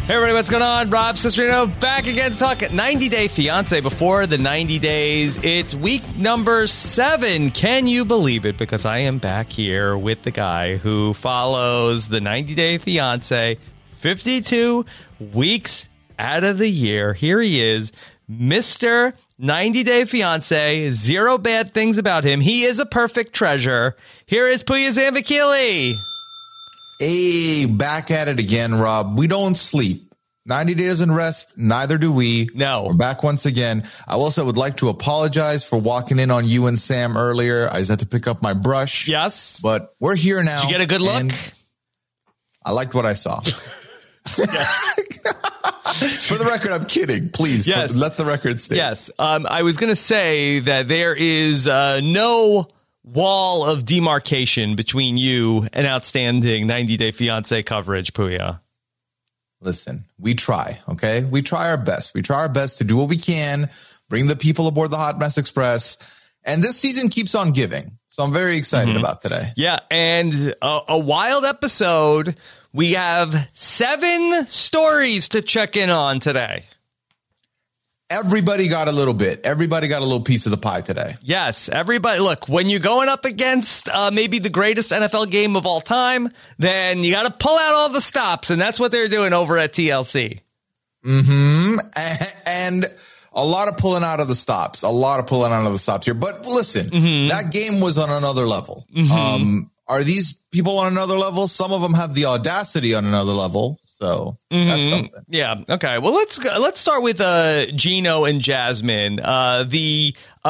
Hey everybody, what's going on? Rob Cesternino back again to talk 90 Day Fiancé. Before the 90 days, it's week number 7. Can you believe it? Because I am back here with the guy who follows the 90 Day Fiancé 52 weeks out of the year. Here he is, Mr. 90 Day Fiancé. 0 bad things about him. He is a perfect treasure. Here is Pooya Zambakili. Hey, back at it again, Rob. We don't sleep. 90 days and rest, neither do we. No. We're back once again. I also would like to apologize for walking in on you and Sam earlier. I just had to pick up my brush. Yes. But we're here now. Did you get a good look? I liked what I saw. For the record, I'm kidding. Please, yes. Let the record stay. Yes. I was going to say that there is no wall of demarcation between you and outstanding 90 Day Fiancé coverage, Pooya. Listen, we try, okay? We try our best. We try our best to do what we can, bring the people aboard the Hot Mess Express, and this season keeps on giving. So I'm very excited about today. Yeah, and a wild episode. We have 7 stories to check in on today. Everybody got a little bit. Everybody got a little piece of the pie today. Yes, everybody. Look, when you're going up against maybe the greatest NFL game of all time, then you got to pull out all the stops, and that's what they're doing over at TLC. Mm-hmm. And a lot of pulling out of the stops. A lot of pulling out of the stops here. But listen, that game was on another level. Are these people on another level? Some of them have the audacity on another level. So that's something. Yeah. Okay. Well, let's start with Gino and Jasmine. The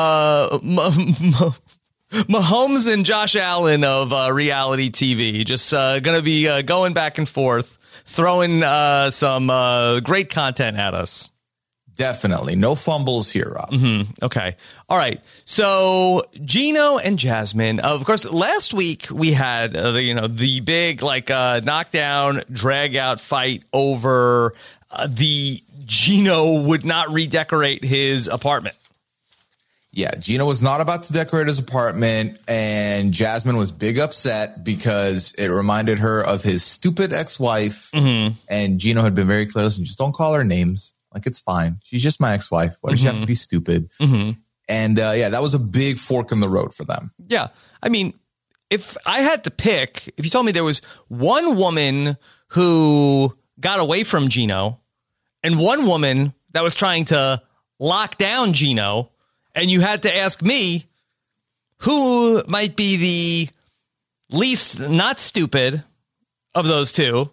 Mahomes and Josh Allen of reality TV. Just going to be going back and forth, throwing some great content at us. Definitely. No fumbles here, Rob. Okay. All right. So Gino and Jasmine, of course, last week we had, the big knockdown, drag out fight over the Gino would not redecorate his apartment. Yeah. Gino was not about to decorate his apartment, and Jasmine was big upset because it reminded her of his stupid ex-wife. And Gino had been very clear. Listen, just don't call her names. Like, it's fine. She's just my ex-wife. Why does she have to be stupid? And that was a big fork in the road for them. Yeah. I mean, if I had to pick, if you told me there was one woman who got away from Gino and one woman that was trying to lock down Gino, and you had to ask me who might be the least not stupid of those two,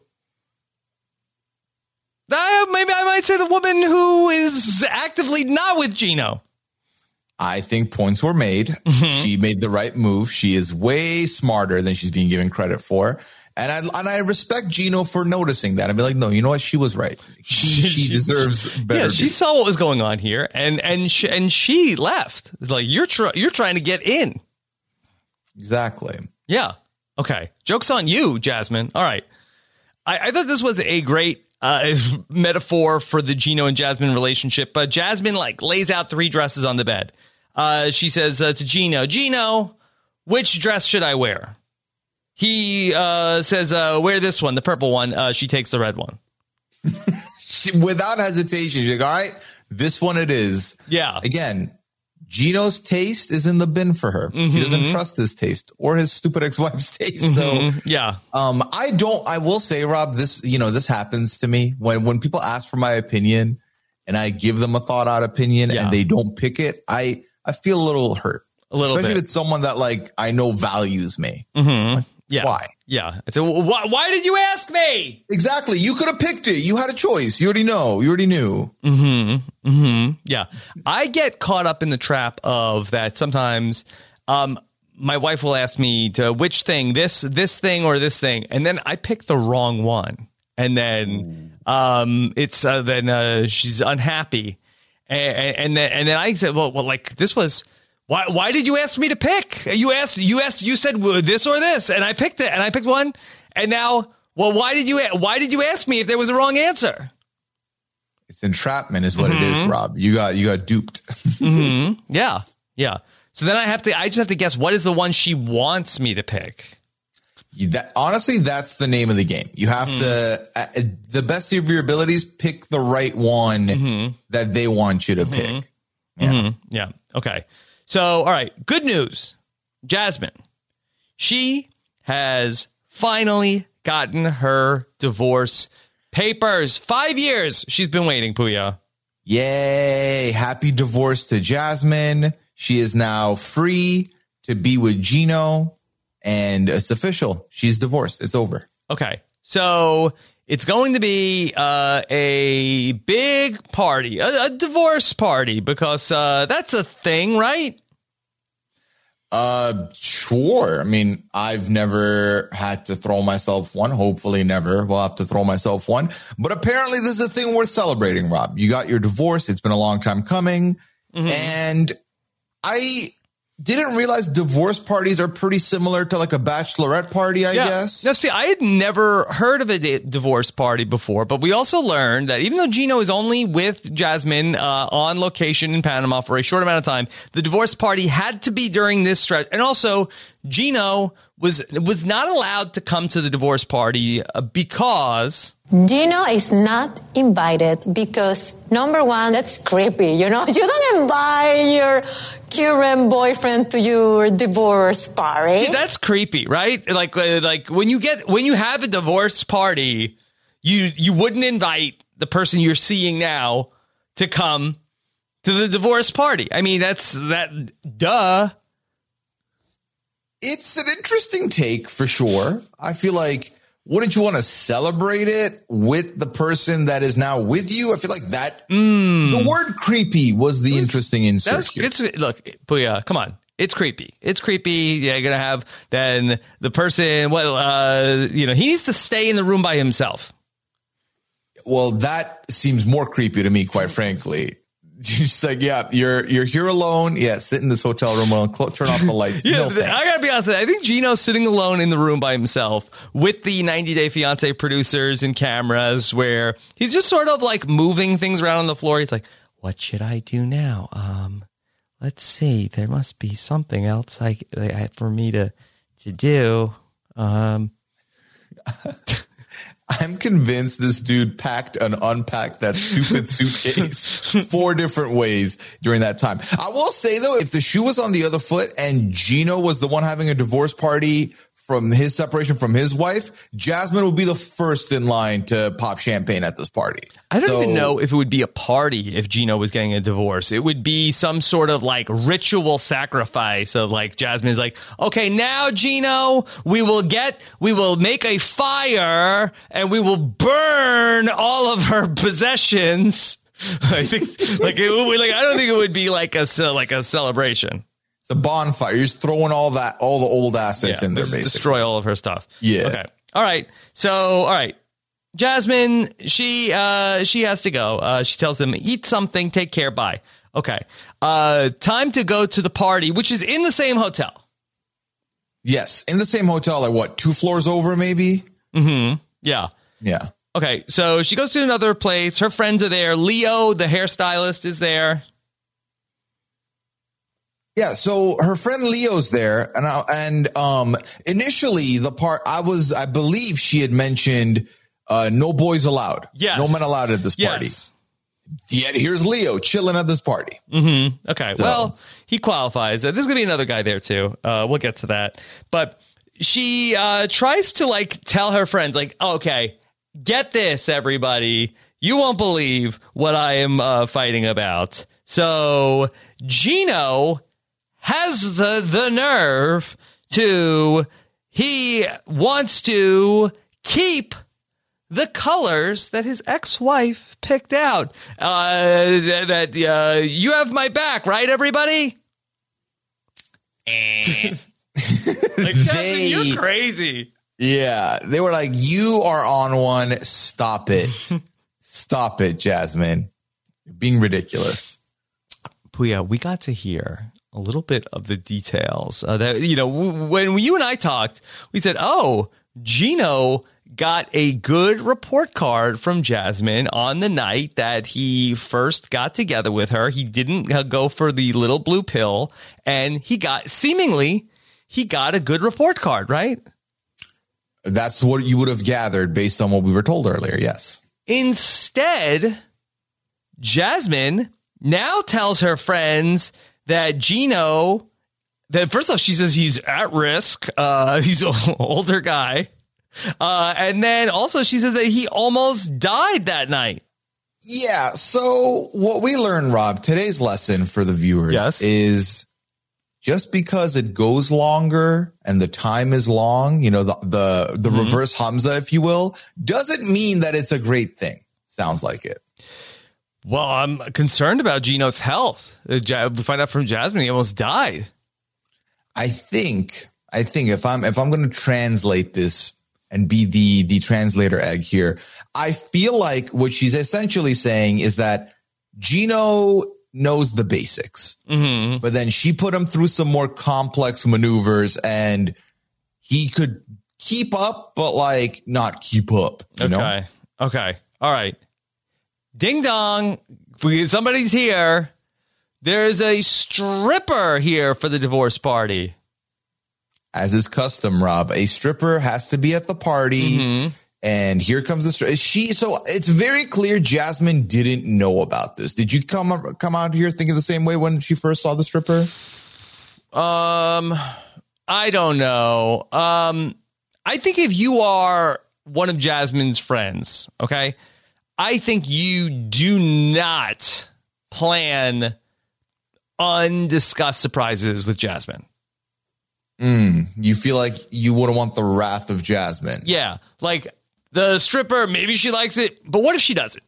maybe I might say the woman who is actively not with Gino. I think points were made. She made the right move. She is way smarter than she's being given credit for. And I respect Gino for noticing that. I'd be like, no, you know what? She was right. She deserves better. Yeah, she saw what was going on here, and she left. It's like, you're trying to get in. Exactly. Yeah. Okay. Joke's on you, Jasmine. All right. I thought this was a great metaphor for the Gino and Jasmine relationship. But Jasmine lays out 3 dresses on the bed. She says to Gino, which dress should I wear? He says, wear this one, the purple one. She takes the red one. Without hesitation, she's like, all right, this one it is. Yeah. Again, Gino's taste is in the bin for her. He doesn't trust his taste or his stupid ex-wife's taste. So yeah. I will say, Rob, this happens to me when people ask for my opinion and I give them a thought out opinion and they don't pick it. I feel a little hurt. Especially if it's someone that I know values me. Yeah. Why? Yeah. Why did you ask me? Exactly. You could have picked it. You had a choice. You already know. You already knew. Yeah. I get caught up in the trap of that sometimes. My wife will ask me to which thing, this thing or this thing. And then I pick the wrong one. And then she's unhappy. And then I said, well, this was. Why did you ask me to pick? You said this or this, and I picked it, and I picked one, and now, why did you ask me if there was a wrong answer? It's entrapment, is what it is, Rob. You got duped. Yeah. So then I just have to guess what is the one she wants me to pick. Honestly, that's the name of the game. You have to, the best of your abilities, pick the right one that they want you to pick. Yeah. Okay. So, all right. Good news. Jasmine. She has finally gotten her divorce papers. 5 years she's been waiting, Puya. Yay. Happy divorce to Jasmine. She is now free to be with Gino. And it's official. She's divorced. It's over. Okay. So it's going to be a big party, a divorce party, because that's a thing, right? Sure. I mean, I've never had to throw myself one. Hopefully never will have to throw myself one. But apparently this is a thing worth celebrating, Rob. You got your divorce. It's been a long time coming. And I didn't realize divorce parties are pretty similar to like a bachelorette party, I guess. Now, see, I had never heard of a divorce party before, but we also learned that even though Gino is only with Jasmine on location in Panama for a short amount of time, the divorce party had to be during this stretch. And also, Gino was not allowed to come to the divorce party because Gino is not invited because, number one, that's creepy. You don't invite your current boyfriend to your divorce party. See, that's creepy, right? Like when you have a divorce party, you wouldn't invite the person you're seeing now to come to the divorce party. I mean, duh. It's an interesting take for sure. I feel like, wouldn't you want to celebrate it with the person that is now with you? I feel like that the word creepy was the interesting insert here. Look, Puya, come on. It's creepy. It's creepy. Yeah, you're going to have then the person, he needs to stay in the room by himself. Well, that seems more creepy to me, quite frankly. She's like, yeah, you're here alone. Yeah, sit in this hotel room alone. Turn off the lights. Yeah, I gotta be honest. I think Gino's sitting alone in the room by himself with the 90 Day Fiancé producers and cameras, where he's just sort of like moving things around on the floor. He's like, "What should I do now? Let's see. There must be something else for me to do." I'm convinced this dude packed and unpacked that stupid suitcase 4 different ways during that time. I will say, though, if the shoe was on the other foot and Gino was the one having a divorce party from his separation from his wife, Jasmine would be the first in line to pop champagne at this party. I don't even know if it would be a party if Gino was getting a divorce. It would be some sort of like ritual sacrifice of like Jasmine's like, okay, now Gino, we will make a fire and we will burn all of her possessions. I think I don't think it would be like a celebration. It's a bonfire. You're just throwing all the old assets in there, basically. Destroy all of her stuff. Yeah. Okay. All right. So, all right. Jasmine, she has to go. She tells them, eat something, take care, bye. Okay. Time to go to the party, which is in the same hotel. Yes. In the same hotel, like what, 2 floors over, maybe? Mm-hmm. Yeah. Yeah. Okay. So she goes to another place. Her friends are there. Leo, the hairstylist, is there. Yeah, so her friend Leo's there, and initially the part I believe she had mentioned no boys allowed, no men allowed at this party. Yes. Yet here's Leo chilling at this party. Mm-hmm. Okay, so. Well, he qualifies. There's gonna be another guy there too. We'll get to that, but she tries to like tell her friends like, okay, get this, everybody, you won't believe what I am fighting about. So Gino has the nerve he wants to keep the colors that his ex-wife picked out. You have my back, right, everybody? Like, Jasmine, you're crazy. Yeah, they were like, you are on one. Stop it. Stop it, Jasmine. You're being ridiculous. Puya, we got to hear a little bit of the details that, when you and I talked, we said, oh, Gino got a good report card from Jasmine on the night that he first got together with her. He didn't go for the little blue pill, and he got a good report card, right? That's what you would have gathered based on what we were told earlier. Yes. Instead, Jasmine now tells her friends that Gino, that first off, she says he's at risk. He's an older guy. And then also she says that he almost died that night. Yeah. So what we learned, Rob, today's lesson for the viewers is just because it goes longer and the time is long, you know, the reverse Hamza, if you will, doesn't mean that it's a great thing. Sounds like it. Well, I'm concerned about Gino's health. We find out from Jasmine he almost died. I think if I'm going to translate this and be the translator egg here, I feel like what she's essentially saying is that Gino knows the basics, but then she put him through some more complex maneuvers and he could keep up, but like not keep up. You know? Okay. All right. Ding dong. Somebody's here. There's a stripper here for the divorce party. As is custom, Rob, a stripper has to be at the party. And here comes the so it's very clear Jasmine didn't know about this. Did you come out here thinking the same way when she first saw the stripper? I don't know. I think if you are one of Jasmine's friends, okay, I think you do not plan undiscussed surprises with Jasmine. You feel like you wouldn't want the wrath of Jasmine. Yeah, like the stripper, maybe she likes it, but what if she doesn't?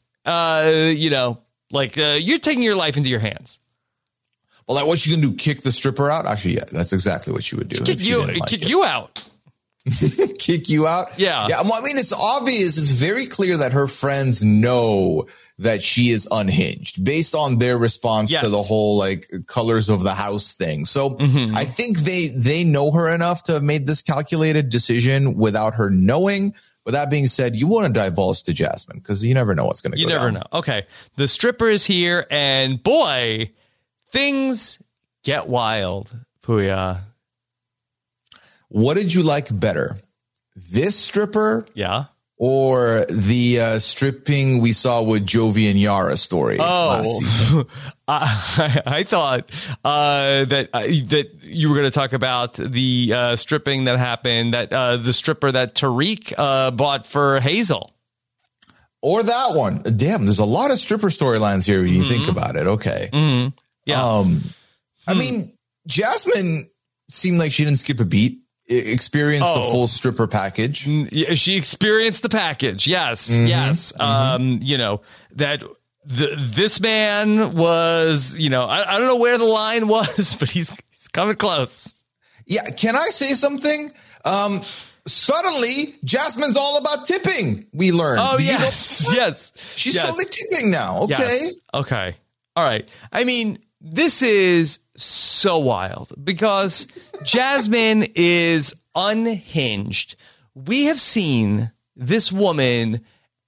You're taking your life into your hands. Well, like what she can do, kick the stripper out? Actually, yeah, that's exactly what she would do. Kick you out. Kick you out? Yeah. Well, I mean, it's obvious. It's very clear that her friends know that she is unhinged based on their response to the whole like colors of the house thing. So I think they know her enough to have made this calculated decision without her knowing. With that being said, you want to divulge to Jasmine because you never know what's going to go down. You never know. Okay. The stripper is here and boy, things get wild. Puya. What did you like better? This stripper? Yeah. Or the stripping we saw with Jovi and Yara story last season? I thought that you were going to talk about the stripping that happened, that the stripper that Tariq bought for Hazel. Or that one. Damn, there's a lot of stripper storylines here when you think about it. Okay. Yeah. I mean, Jasmine seemed like she didn't skip a beat. Experienced the full stripper package. She experienced the package. Yes. Yes. That this man was, I don't know where the line was, but he's coming close. Yeah. Can I say something? Suddenly Jasmine's all about tipping. We learned. Oh, yes. Yes. She's suddenly tipping now. Okay. Yes. Okay. All right. I mean, this is so wild because Jasmine is unhinged. We have seen this woman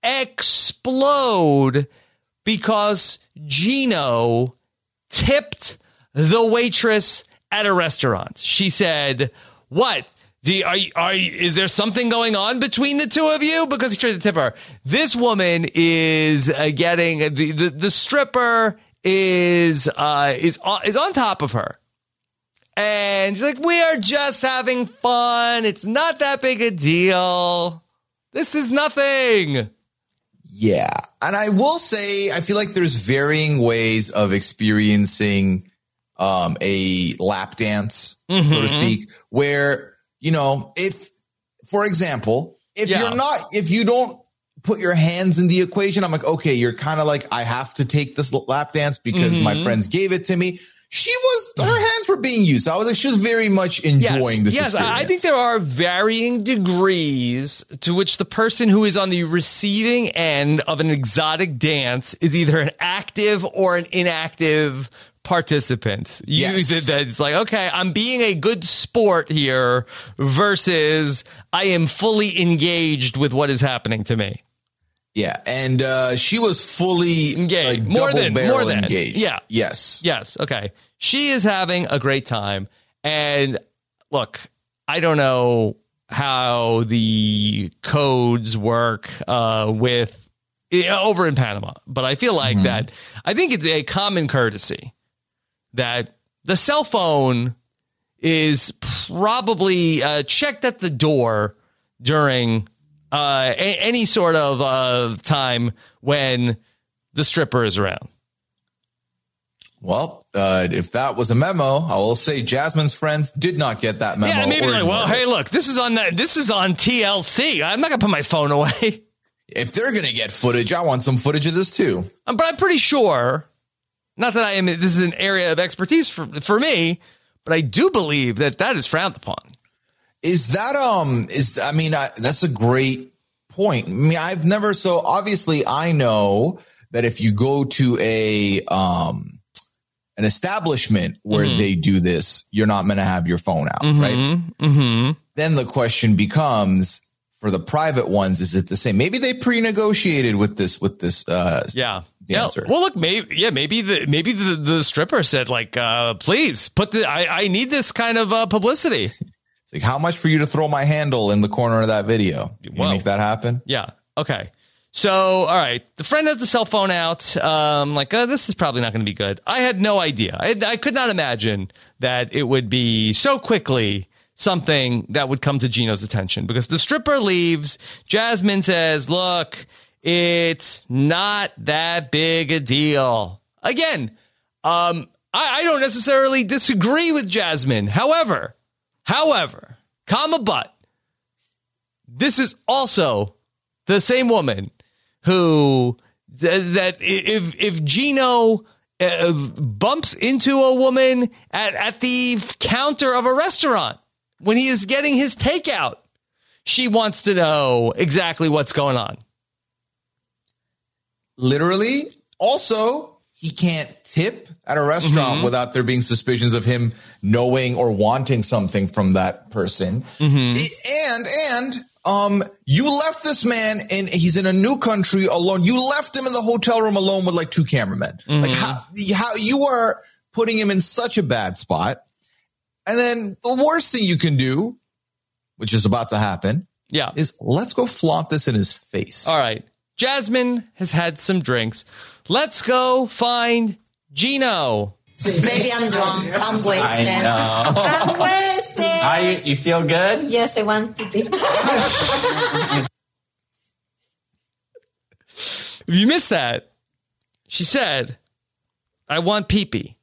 explode because Gino tipped the waitress at a restaurant. She said, "What? Is there something going on between the two of you?" Because he tried to tip her. This woman is getting the stripper is on top of her. And she's like, "We are just having fun. It's not that big a deal. This is nothing." Yeah. And I will say, I feel like there's varying ways of experiencing a lap dance, so to speak, where, if, for example, if you don't put your hands in the equation, I'm like, okay, you're kind of like, I have to take this lap dance because my friends gave it to me. Her hands were being used. I was like, she was very much enjoying this experience. I think there are varying degrees to which the person who is on the receiving end of an exotic dance is either an active or an inactive participant. It's like, okay, I'm being a good sport here versus I am fully engaged with what is happening to me. Yeah, and she was fully engaged, more than engaged. Yeah, yes. Okay, she is having a great time, and look, I don't know how the codes work with over in Panama, but I feel like that. I think it's a common courtesy that the cell phone is probably checked at the door during any sort of time when the stripper is around. Well, if that was a memo, I will say Jasmine's friends did not get that memo. Yeah, maybe like, well, hey, look, this is on TLC. I'm not gonna put my phone away. If they're gonna get footage, I want some footage of this too. But I'm pretty sure, not that this is an area of expertise for me, but I do believe that is frowned upon. Is that that's a great point. I mean, I've never, so obviously I know that if you go to an establishment where they do this, you're not going to have your phone out, right? Then the question becomes, for the private ones, is it the same? Maybe they pre-negotiated with this dancer. Well, look, maybe the stripper said, like, please put I need this kind of publicity. It's like, how much for you to throw my handle in the corner of that video? Can you make that happen? Yeah. Okay. So, all right, the friend has the cell phone out. This is probably not going to be good. I had no idea. I could not imagine that it would be so quickly something that would come to Gino's attention, because the stripper leaves. Jasmine says, look, it's not that big a deal. Again, I don't necessarily disagree with Jasmine. However, comma, but this is also the same woman who, that if Gino bumps into a woman at the counter of a restaurant when he is getting his takeout, she wants to know exactly what's going on. Literally. Also, he can't tip at a restaurant without there being suspicions of him knowing or wanting something from that person. And you left this man, and he's in a new country alone. You left him in the hotel room alone with like 2 cameramen. Like how you are putting him in such a bad spot. And then the worst thing you can do, which is about to happen, is let's go flaunt this in his face. All right. Jasmine has had some drinks. Let's go find Gino. Maybe I'm drunk. I'm wasted. I know. I'm wasted. You feel good? Yes, I want to be. If you missed that, she said, I want pee-pee.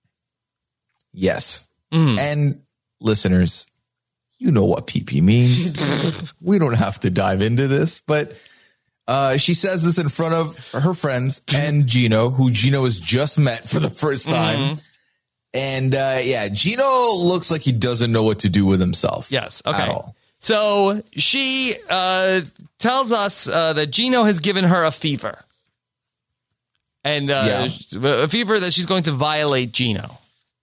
Yes. And listeners, you know what pee-pee means. We don't have to dive into this, but she says this in front of her friends and Gino, who Gino has just met for the first time. And Gino looks like he doesn't know what to do with himself. Yes. Okay. At all. So she tells us that Gino has given her a fever. And a fever that she's going to violate Gino.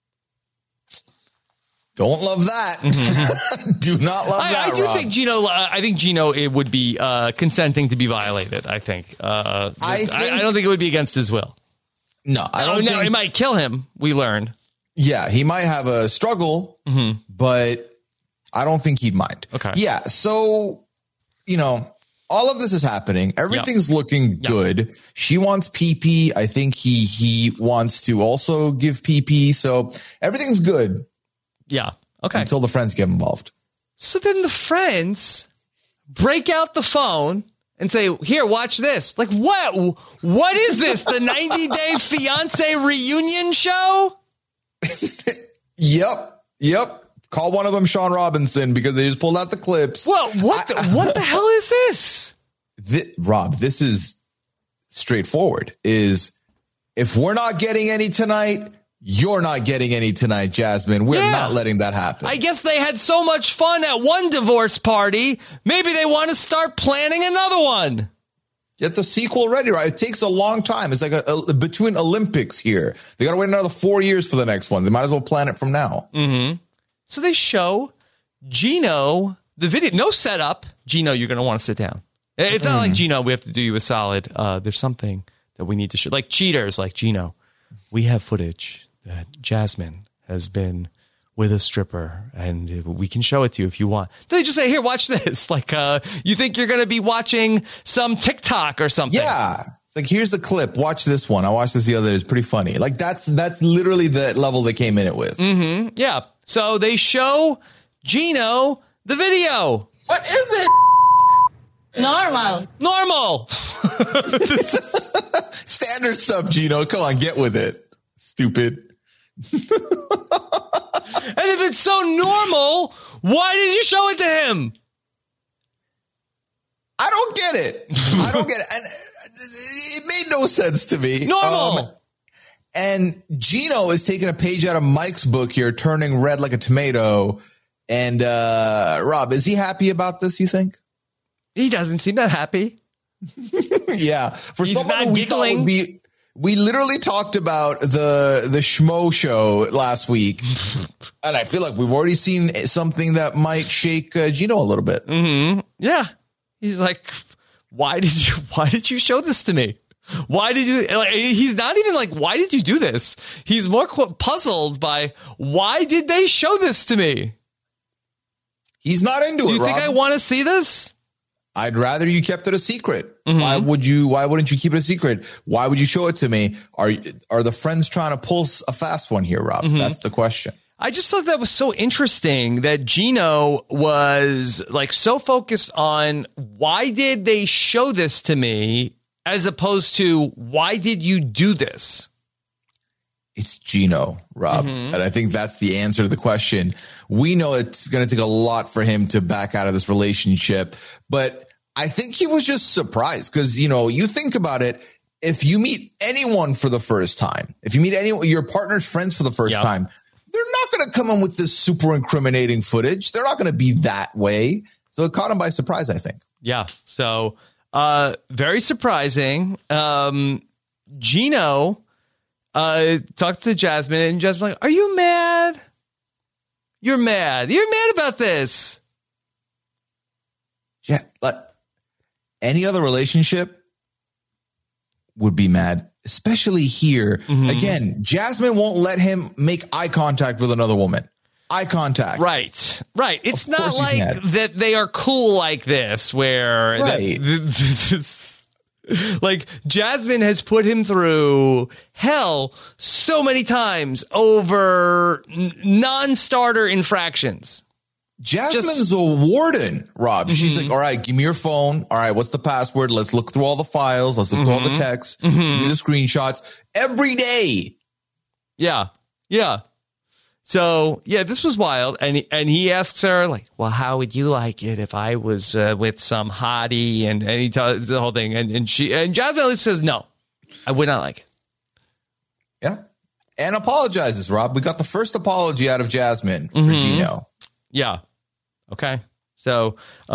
Don't love that. Do not love that. I do Rob. think Gino. I think Gino it would be consenting to be violated. I think. I don't think it would be against his will. No, I don't. No, it might kill him. We learn. Yeah, he might have a struggle, but I don't think he'd mind. Okay. Yeah. So, all of this is happening. Everything's looking good. She wants PP. I think he wants to also give PP. So everything's good. Yeah. Okay. Until the friends get involved. So then the friends break out the phone and say, here, watch this. Like, what? What is this? The 90-Day Fiance reunion show? Yep. Call one of them Sean Robinson, because they just pulled out the clips. Well, what the hell is this? Rob, this is straightforward. Is if we're not getting any tonight, you're not getting any tonight, Jasmine. We're not letting that happen. I guess they had so much fun at one divorce party. Maybe they want to start planning another one. Get the sequel ready, right? It takes a long time. It's like between Olympics here. They got to wait another 4 years for the next one. They might as well plan it from now. So they show Gino the video. No setup. Gino, you're going to want to sit down. It's not like, Gino, we have to do you a solid. There's something that we need to show. Like cheaters, like Gino. We have footage that Jasmine has been with a stripper, and we can show it to you if you want. They just say, here, watch this. Like, you think you're going to be watching some TikTok or something. Yeah. It's like, here's the clip. Watch this one. I watched this the other day. It's pretty funny. Like, that's literally the level they came in it with. Mm-hmm. Yeah. So they show Gino the video. What is it? Normal. This is Standard stuff, Gino. Come on, get with it. Stupid. And if it's so normal, why did you show it to him? I don't get it. And it made no sense to me. Normal. And Gino is taking a page out of Mike's book here, turning red like a tomato. And Rob, is he happy about this, you think? He doesn't seem that happy. Yeah. He's not giggling. We literally talked about the Schmo show last week. And I feel like we've already seen something that might shake Gino a little bit. Mm-hmm. Yeah. He's like, why did you show this to me? Why did you, like, he's not even like, why did you do this? He's more puzzled by, why did they show this to me? He's not into it, Do you think Rob. I want to see this? I'd rather you kept it a secret. Mm-hmm. Why wouldn't you keep it a secret? Why would you show it to me? Are the friends trying to pull a fast one here, Rob? Mm-hmm. That's the question. I just thought that was so interesting that Gino was like so focused on why did they show this to me as opposed to why did you do this? It's Gino, Rob. Mm-hmm. And I think that's the answer to the question. We know it's going to take a lot for him to back out of this relationship, but I think he was just surprised because, you think about it. If you meet anyone for the first time, if you meet anyone, your partner's friends for the first time, they're not going to come in with this super incriminating footage. They're not going to be that way. So it caught him by surprise, I think. Yeah. So, very surprising. Gino talked to Jasmine, and Jasmine's like, are you mad? You're mad. You're mad about this. Yeah. Like any other relationship would be mad, especially here. Mm-hmm. Again, Jasmine won't let him make eye contact with another woman. Eye contact. Right. It's not like that they are cool like this, where like Jasmine has put him through hell so many times over non-starter infractions. Jasmine's a warden, Rob. Mm-hmm. She's like, all right, give me your phone. All right, what's the password? Let's look through all the files. Let's look through all the texts. Give me the screenshots every day. Yeah. So, yeah, this was wild. And he asks her, like, well, how would you like it if I was with some hottie? And he tells the whole thing. And Jasmine at least says, no, I would not like it. Yeah. And apologizes, Rob. We got the first apology out of Jasmine for Gino. Yeah. Okay. So,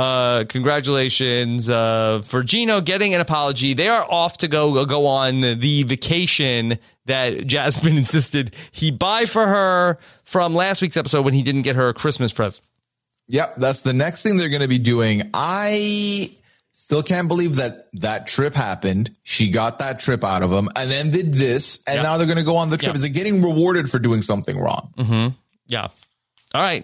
congratulations for Gino getting an apology. They are off to go on the vacation that Jasmine insisted he buy for her from last week's episode when he didn't get her a Christmas present. Yep, that's the next thing they're going to be doing. I still can't believe that trip happened. She got that trip out of him and then did this, and now they're going to go on the trip. Is it getting rewarded for doing something wrong? Mm-hmm. Yeah. All right.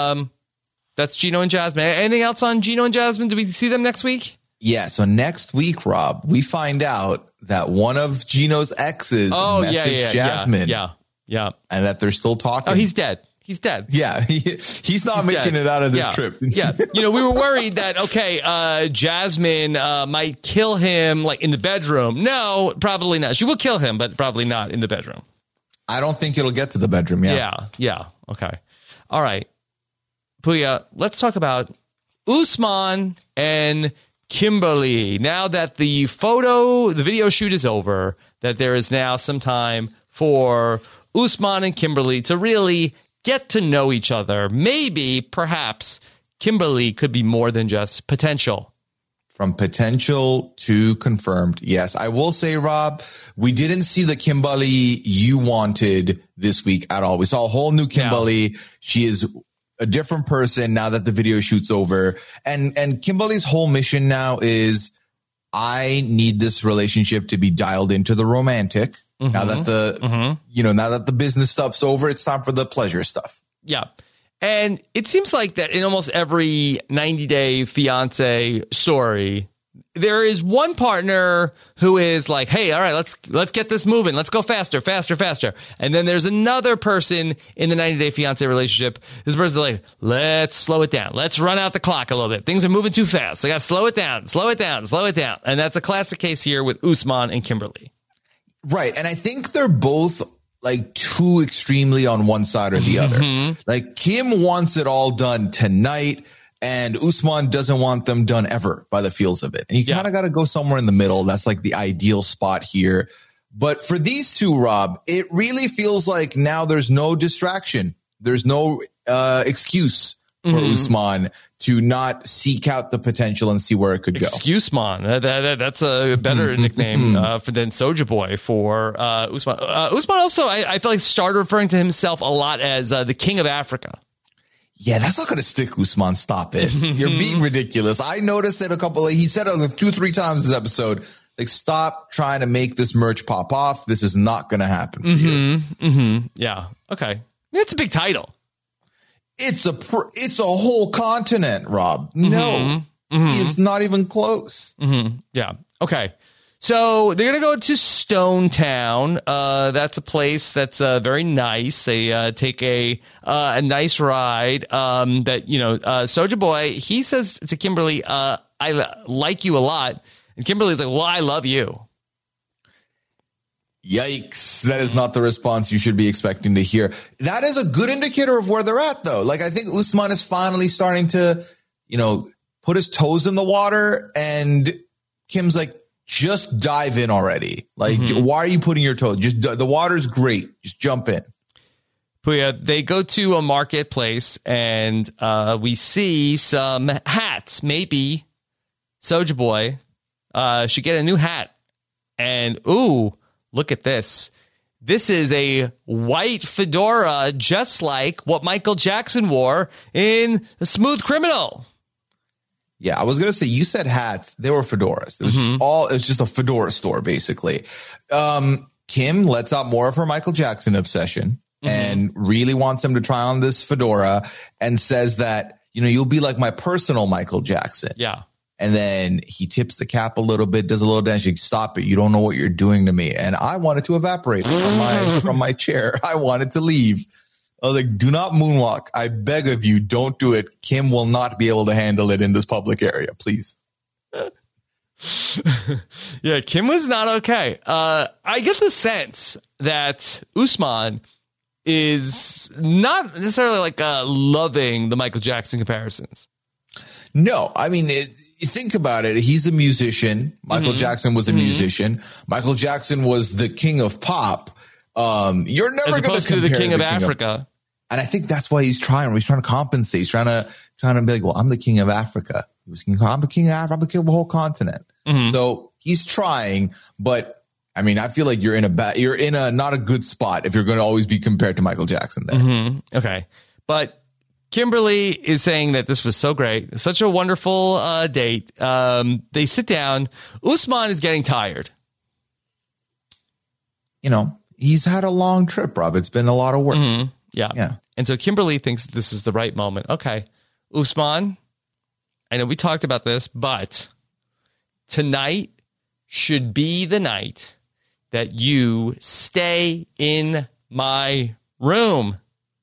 That's Gino and Jasmine. Anything else on Gino and Jasmine? Do we see them next week? Yeah. So next week, Rob, we find out that one of Gino's exes messaged Jasmine. Yeah. And that they're still talking. Oh, he's dead. Yeah. He's not making it out of this trip. Yeah. We were worried that, Jasmine might kill him like in the bedroom. No, probably not. She will kill him, but probably not in the bedroom. I don't think it'll get to the bedroom. Yeah. Okay. All right. Puya, let's talk about Usman and Kimberly. Now that the video shoot is over, that there is now some time for Usman and Kimberly to really get to know each other. Maybe, perhaps, Kimberly could be more than just potential. From potential to confirmed. Yes, I will say, Rob, we didn't see the Kimberly you wanted this week at all. We saw a whole new Kimberly. Yeah. She is a different person now that the video shoot's over. And Kimberly's whole mission now is, I need this relationship to be dialed into the romantic. Mm-hmm. Now that now that the business stuff's over, it's time for the pleasure stuff. Yeah. And it seems like that in almost every 90-day fiance story, there is one partner who is like, hey, all right, let's get this moving. Let's go faster. And then there's another person in the 90-day fiance relationship. This person's like, let's slow it down. Let's run out the clock a little bit. Things are moving too fast. So I got to slow it down. And that's a classic case here with Usman and Kimberly. Right. And I think they're both like too extremely on one side or the other. Like Kim wants it all done tonight, and Usman doesn't want them done ever by the feels of it. And you kind of got to go somewhere in the middle. That's like the ideal spot here. But for these two, Rob, it really feels like now there's no distraction. There's no excuse for Usman to not seek out the potential and see where it could go. Excuse-man. That's a better nickname than Soulja Boy for Usman. Usman also, I feel like, started referring to himself a lot as the King of Africa. Yeah, that's not going to stick, Usman. Stop it. You're being ridiculous. I noticed it he said it like 2-3 times this episode. Like, stop trying to make this merch pop off. This is not going to happen for you. Yeah. Okay. It's a big title. It's a whole continent, Rob. No, it's not even close. Yeah. Okay. So they're going to go to Stone Town. That's a place that's very nice. They take a nice ride. That, Soulja Boy, he says to Kimberly, I like you a lot. And Kimberly's like, well, I love you. Yikes. That is not the response you should be expecting to hear. That is a good indicator of where they're at, though. Like, I think Usman is finally starting to, put his toes in the water, and Kim's like, just dive in already. Like, why are you putting your toes? The water's great. Just jump in. Puya, they go to a marketplace, and we see some hats. Maybe Soulja Boy should get a new hat. And, ooh, look at this. This is a white fedora, just like what Michael Jackson wore in The Smooth Criminal. Yeah, I was going to say, you said hats. They were fedoras. It was it was just a fedora store, basically. Kim lets out more of her Michael Jackson obsession and really wants him to try on this fedora and says that, you'll be like my personal Michael Jackson. Yeah. And then he tips the cap a little bit, does a little dance. You stop it. You don't know what you're doing to me. And I wanted to evaporate from my chair. I wanted to leave. I was like, do not moonwalk. I beg of you, don't do it. Kim will not be able to handle it in this public area, please. Yeah, Kim was not okay. I get the sense that Usman is not necessarily like loving the Michael Jackson comparisons. No, I mean, you think about it. He's a musician. Michael Jackson was a musician. Michael Jackson was the king of pop. You're never going to compare the king of Africa. And I think that's why he's trying. He's trying to compensate. He's trying to be like, well, I'm the king of Africa. I'm the king of Africa. I'm the king of the whole continent. So he's trying, but I mean, I feel like you're in a not a good spot if you're going to always be compared to Michael Jackson there. Okay. But Kimberly is saying that this was so great. Such a wonderful date. They sit down. Usman is getting tired. He's had a long trip, Rob. It's been a lot of work. Yeah. And so Kimberly thinks this is the right moment. Okay, Usman, I know we talked about this, but tonight should be the night that you stay in my room.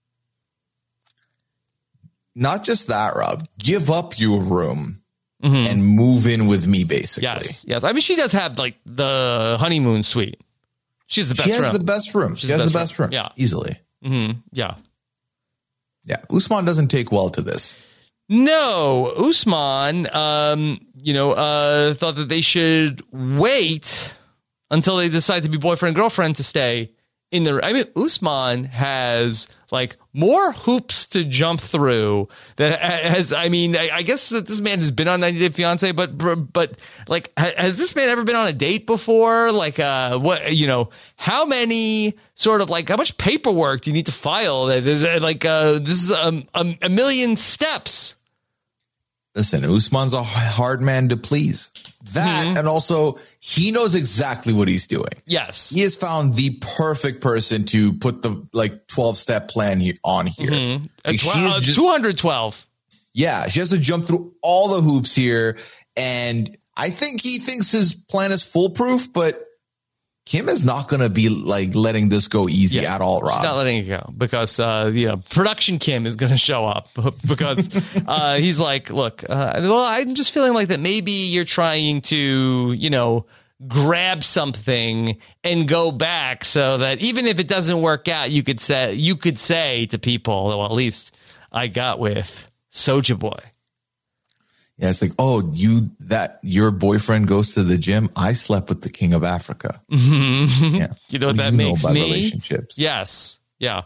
Not just that, Rob. Give up your room and move in with me, basically. Yes. I mean, she does have like the honeymoon suite. She's the best room. She has the best room. She has the best room. Yeah. Easily. Yeah. Usman doesn't take well to this. No, Usman, thought that they should wait until they decide to be boyfriend and girlfriend to stay in the. I mean, Usman has like more hoops to jump through that has. I mean, I guess that this man has been on 90 Day Fiance, but like, has this man ever been on a date before? Like, how many sort of like how much paperwork do you need to file? That is like this is a million steps. Listen, Usman's a hard man to please. That, and also he knows exactly what he's doing. Yes. He has found the perfect person to put the 12-step plan on here. Like, 212. Yeah, she has to jump through all the hoops here. And I think he thinks his plan is foolproof, but Kim is not going to be like letting this go easy at all, Rob. She's not letting it go because, production Kim is going to show up because he's like, look, well, I'm just feeling like that maybe you're trying to, grab something and go back so that even if it doesn't work out, you could say to people, well, at least I got with Soulja Boy. Yeah, it's like, your boyfriend goes to the gym. I slept with the king of Africa. Yeah. You know what that makes me? Relationships. Yes. Yeah.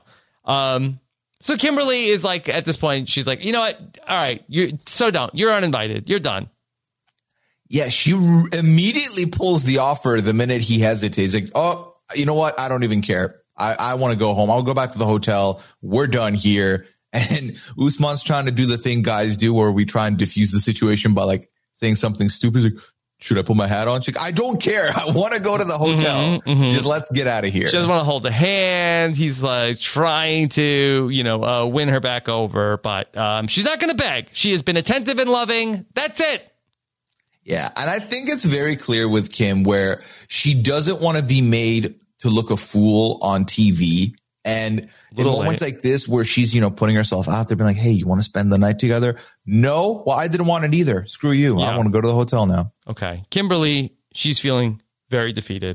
So Kimberly is like, at this point, she's like, you know what? All right. You're uninvited. You're done. Yeah. She immediately pulls the offer the minute he hesitates. Like, oh, you know what? I don't even care. I want to go home. I'll go back to the hotel. We're done here. And Usman's trying to do the thing guys do where we try and diffuse the situation by like saying something stupid. He's like, should I put my hat on? She's like, I don't care. I want to go to the hotel. Just let's get out of here. She doesn't want to hold the hand. He's like trying to, win her back over. But she's not going to beg. She has been attentive and loving. That's it. Yeah. And I think it's very clear with Kim where she doesn't want to be made to look a fool on TV. And in moments like this where she's, putting herself out there being like, hey, you want to spend the night together? No. Well, I didn't want it either. Screw you. Yeah. I want to go to the hotel now. Okay. Kimberly, she's feeling very defeated.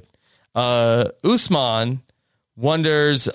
Usman wonders,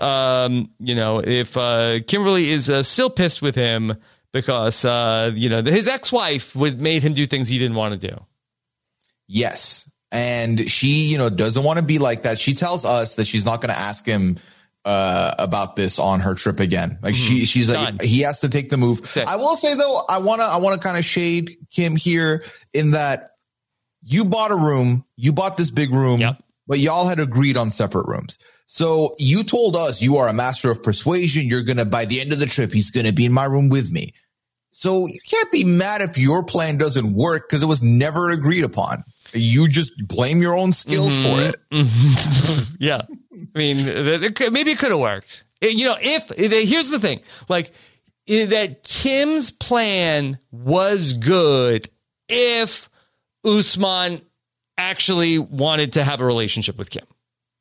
if Kimberly is still pissed with him because, his ex-wife made him do things he didn't want to do. Yes. And she, doesn't want to be like that. She tells us that she's not going to ask him about this on her trip again. Like she's like, done. He has to take the move. I will say though, I want to kind of shade Kim here in that you bought this big room, but y'all had agreed on separate rooms. So you told us you are a master of persuasion. You're going to, by the end of the trip, he's going to be in my room with me. So you can't be mad if your plan doesn't work because it was never agreed upon. You just blame your own skills for it. Yeah. I mean, maybe it could have worked. Here's the thing, like that Kim's plan was good if Usman actually wanted to have a relationship with Kim.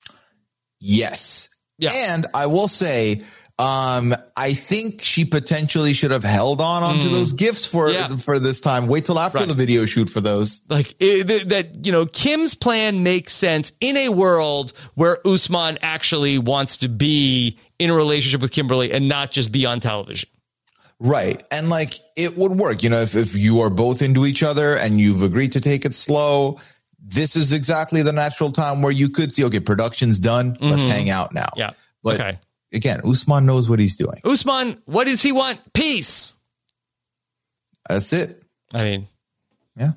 Yes. Yeah. And I will say, I think she potentially should have held onto those gifts for this time. Wait till after the video shoot for those. Like Kim's plan makes sense in a world where Usman actually wants to be in a relationship with Kimberly and not just be on television. Right. And like it would work, if you are both into each other and you've agreed to take it slow, this is exactly the natural time where you could see, okay, production's done. Let's hang out now. Yeah. But okay. Again, Usman knows what he's doing. Usman, what does he want? Peace. That's it. I mean, yeah.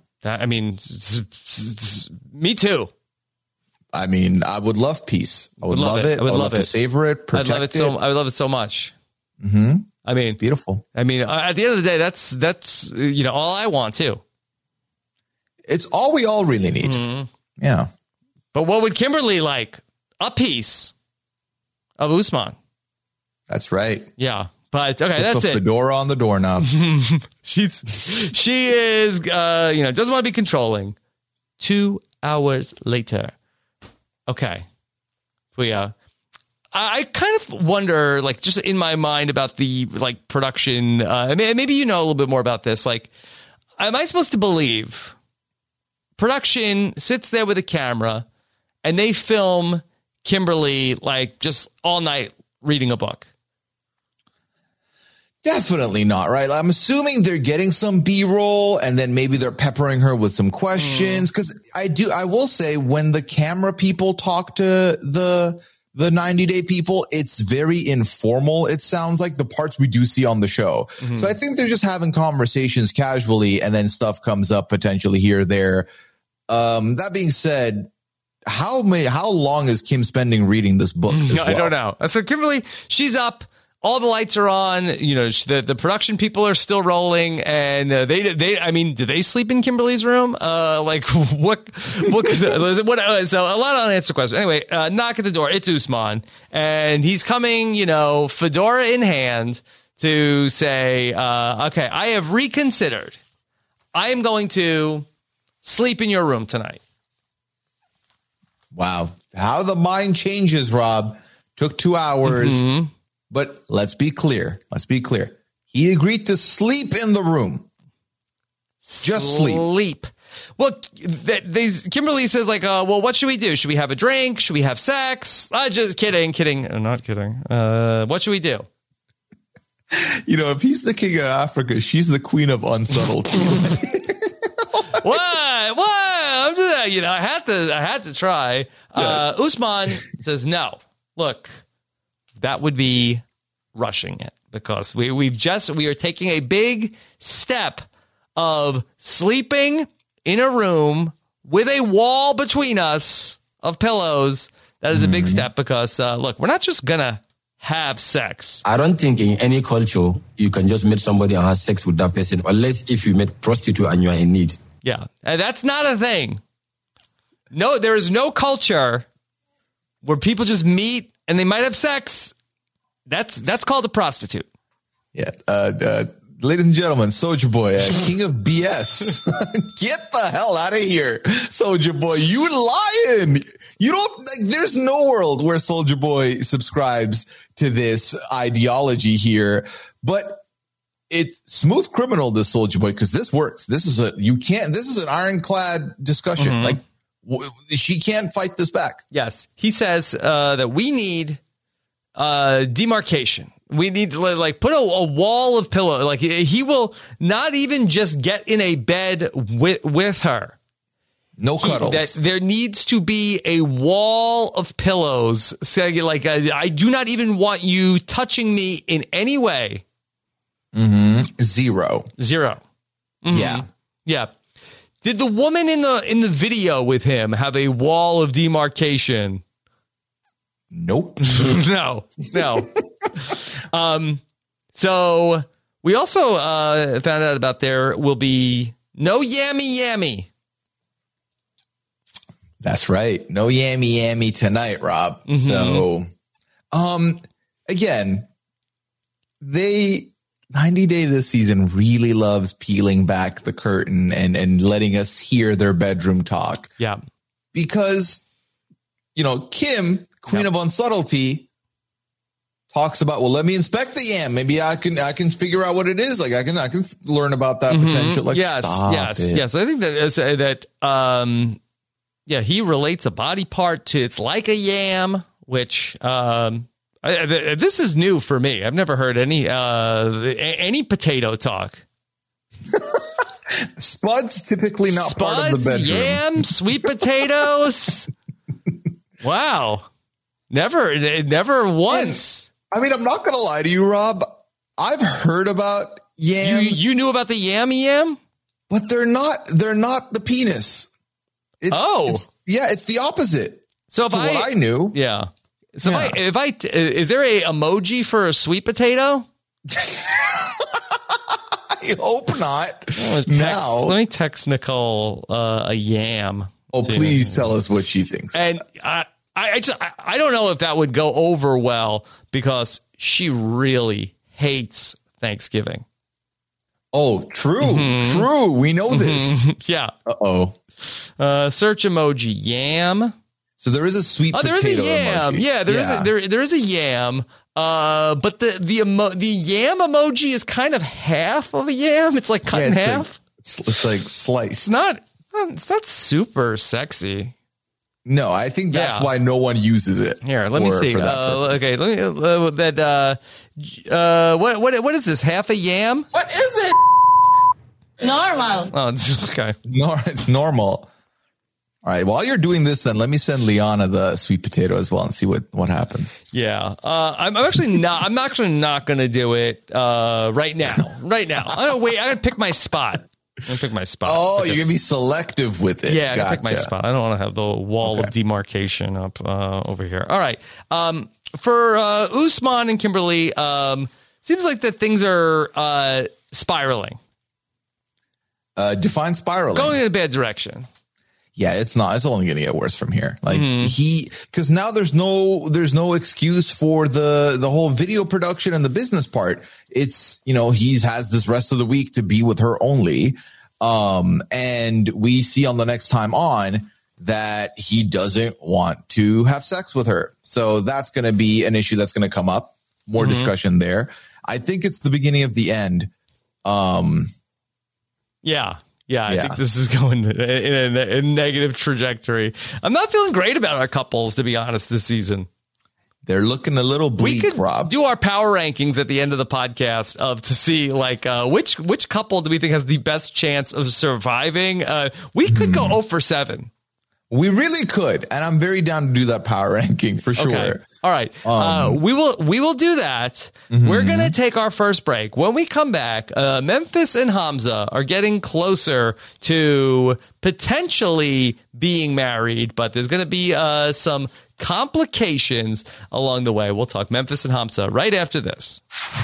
Me too. I mean, I would love peace. I would love it. I would love to savor it, protect it. I would love it so much. I mean, beautiful. I mean, at the end of the day, that's all I want too. It's all we all really need. Yeah. But what would Kimberly like? A piece of Usman. That's right. Yeah. But okay, that's it. The fedora on the doorknob. She is, doesn't want to be controlling. 2 hours later. Okay. Well, yeah. I kind of wonder, like, just in my mind about the, like, production. Maybe you know a little bit more about this. Like, am I supposed to believe production sits there with a camera and they film Kimberly, like, just all night reading a book? Definitely not, right? I'm assuming they're getting some B-roll and then maybe they're peppering her with some questions. Because I will say, when the camera people talk to the 90-day people, it's very informal. It sounds like the parts we do see on the show. So I think they're just having conversations casually and then stuff comes up potentially here or there. That being said, how long is Kim spending reading this book? I don't know. So Kimberly, she's up all the lights are on. You know, the production people are still rolling, and I mean, do they sleep in Kimberly's room? Like what? So a lot of unanswered questions. Anyway, knock at the door. It's Usman, and he's coming, you know, fedora in hand, to say, okay, I have reconsidered. I am going to sleep in your room tonight. Wow. How the mind changes, Rob. Took 2 hours. Mm-hmm. But let's be clear. He agreed to sleep in the room. Just sleep. Well, Kimberly says, like, well, what should we do? Should we have a drink? Should we have sex? Just kidding. I'm not kidding. What should we do? You know, if he's the king of Africa, she's the queen of unsubtlety. What? I'm just, you know, I had to try. Yeah. Usman says, no, look, that would be rushing it, because we are taking a big step of sleeping in a room with a wall between us of pillows. That is a big step, because look, we're not just gonna have sex. I don't think in any culture you can just meet somebody and have sex with that person, unless if you meet prostitute and you are in need. Yeah, and that's not a thing. No, there is no culture where people just meet and they might have sex. That's called a prostitute. Yeah. Ladies and gentlemen, Soulja Boy, king of BS. Get the hell out of here, Soulja Boy. You lying. You don't, like, there's no world where Soulja Boy subscribes to this ideology here, but it's smooth criminal, this Soulja Boy, because this works. This is an ironclad discussion. Mm-hmm. Like, she can't fight this back. Yes. He says that we need demarcation. We need to, like, put a wall of pillow. Like, he will not even just get in a bed with her. No cuddles. There needs to be a wall of pillows. So, like, I do not even want you touching me in any way. Mm-hmm. Zero. Mm-hmm. Yeah. Did the woman in the video with him have a wall of demarcation? Nope. No. So we also found out about there will be no yammy. That's right. No yammy tonight, Rob. Mm-hmm. So, again, 90 Day this season really loves peeling back the curtain and letting us hear their bedroom talk. Yeah. Because, you know, Kim, queen of unsubtlety, talks about, well, let me inspect the yam. Maybe I can figure out what it is. Like, I can learn about that potential. Like, yes. I think that he relates a body part to, it's like a yam, which, this is new for me. I've never heard any potato talk. Spuds typically not part of the bedroom. Yam, sweet potatoes. Wow. Never once. And, I mean, I'm not going to lie to you, Rob. I've heard about yams. You knew about the yam? But they're not the penis. It's the opposite. So if I knew. Yeah. So is there a emoji for a sweet potato? I hope not. Let me text Nicole a yam. Oh, please tell us what she thinks. And I don't know if that would go over well, because she really hates Thanksgiving. Oh, true. Mm-hmm. True. We know this. Yeah. Uh-oh. Search emoji yam. So there is a sweet potato there is a yam. Emoji. Yeah, there is a yam. But the yam emoji is kind of half of a yam. It's like cut in half. It's like sliced. It's not super sexy. No, I think that's why no one uses it. Here, let me see. Okay, let me. What is this? Half a yam? What is it? Normal. Oh, it's okay. No, it's normal. All right. While you're doing this, then let me send Liana the sweet potato as well and see what happens. Yeah. I'm actually not going to do it right now. I'm gonna pick my spot. Oh, you're gonna be selective with it. Yeah, I gotta pick my spot. I don't want to have the wall of demarcation up over here. All right. for Usman and Kimberly, seems like that things are spiraling. Define spiraling. Going in a bad direction. Yeah, it's not. It's only going to get worse from here. Like because now there's no excuse for the whole video production and the business part. It's, he has this rest of the week to be with her only. And we see on the next time on that he doesn't want to have sex with her. So that's going to be an issue that's going to come up. More discussion there. I think it's the beginning of the end. Yeah, I think this is going in a negative trajectory. I'm not feeling great about our couples, to be honest, this season. They're looking a little bleak, we could Rob. do our power rankings at the end of the podcast to see which couple do we think has the best chance of surviving. We could go 0 for 7. We really could, and I'm very down to do that power ranking for sure. Okay. All right, we will do that. We're gonna take our first break. When we come back, Memphis and Hamza are getting closer to potentially being married, but there's gonna be some complications along the way. We'll talk Memphis and Hamza right after this.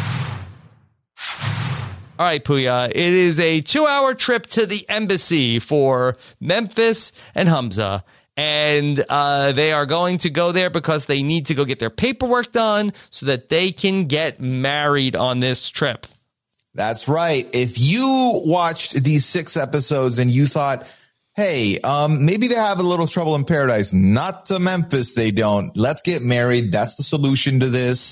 All right, Puya, it is a 2-hour trip to the embassy for Memphis and Hamza. And they are going to go there because they need to go get their paperwork done so that they can get married on this trip. That's right. If you watched these 6 episodes and you thought, hey, maybe they have a little trouble in paradise, not to Memphis, they don't. Let's get married. That's the solution to this.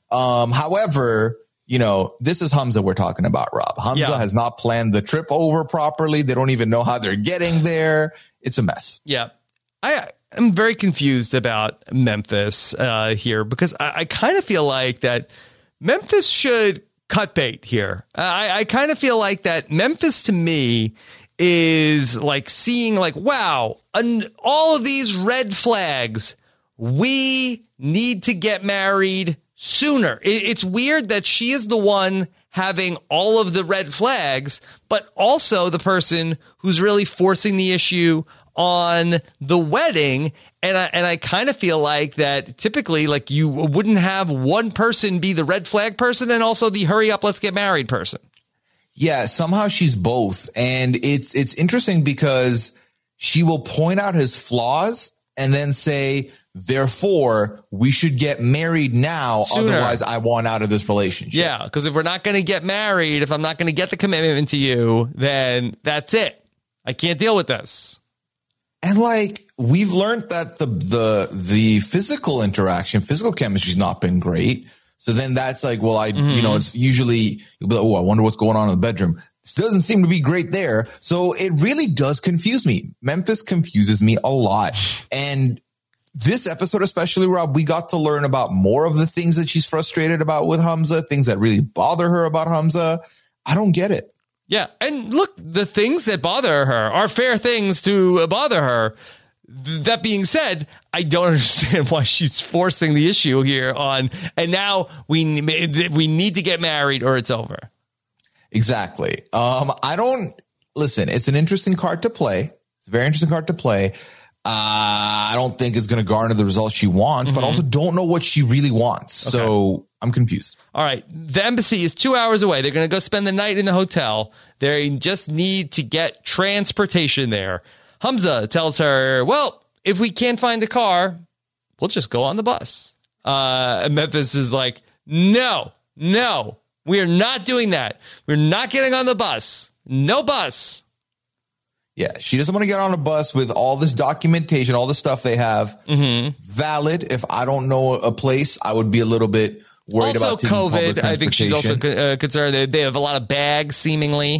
However, this is Hamza we're talking about, Rob. Hamza has not planned the trip over properly. They don't even know how they're getting there. It's a mess. Yeah. I'm very confused about Memphis here because I kind of feel like that Memphis should cut bait here. I kind of feel like that Memphis to me is like seeing like, wow, all of these red flags. We need to get married sooner. It's weird that she is the one having all of the red flags, but also the person who's really forcing the issue on the wedding. And I kind of feel like that typically like you wouldn't have one person be the red flag person and also the hurry up, let's get married person. Yeah, somehow she's both. And it's interesting because she will point out his flaws and then say, therefore, we should get married now. Sooner. Otherwise, I want out of this relationship. Yeah, because if we're not going to get married, if I'm not going to get the commitment to you, then that's it. I can't deal with this. And like we've learned that the physical interaction, physical chemistry's not been great. So then that's like, well, it's usually you'll be like, oh, I wonder what's going on in the bedroom. This doesn't seem to be great there. So it really does confuse me. Memphis confuses me a lot. And this episode, especially, Rob, we got to learn about more of the things that she's frustrated about with Hamza, things that really bother her about Hamza. I don't get it. Yeah. And look, the things that bother her are fair things to bother her. That being said, I don't understand why she's forcing the issue here on, and now we need to get married or it's over. Exactly. Listen, it's an interesting card to play. It's a very interesting card to play. I don't think it's going to garner the results she wants, but also don't know what she really wants. Okay. So I'm confused. All right. The embassy is 2 hours away. They're going to go spend the night in the hotel. They just need to get transportation there. Hamza tells her, well, if we can't find a car, we'll just go on the bus. And Memphis is like, no, we are not doing that. We're not getting on the bus. No bus. Yeah, she doesn't want to get on a bus with all this documentation, all the stuff they have. Valid. If I don't know a place, I would be a little bit worried about COVID. I think she's also concerned that they have a lot of bags, seemingly.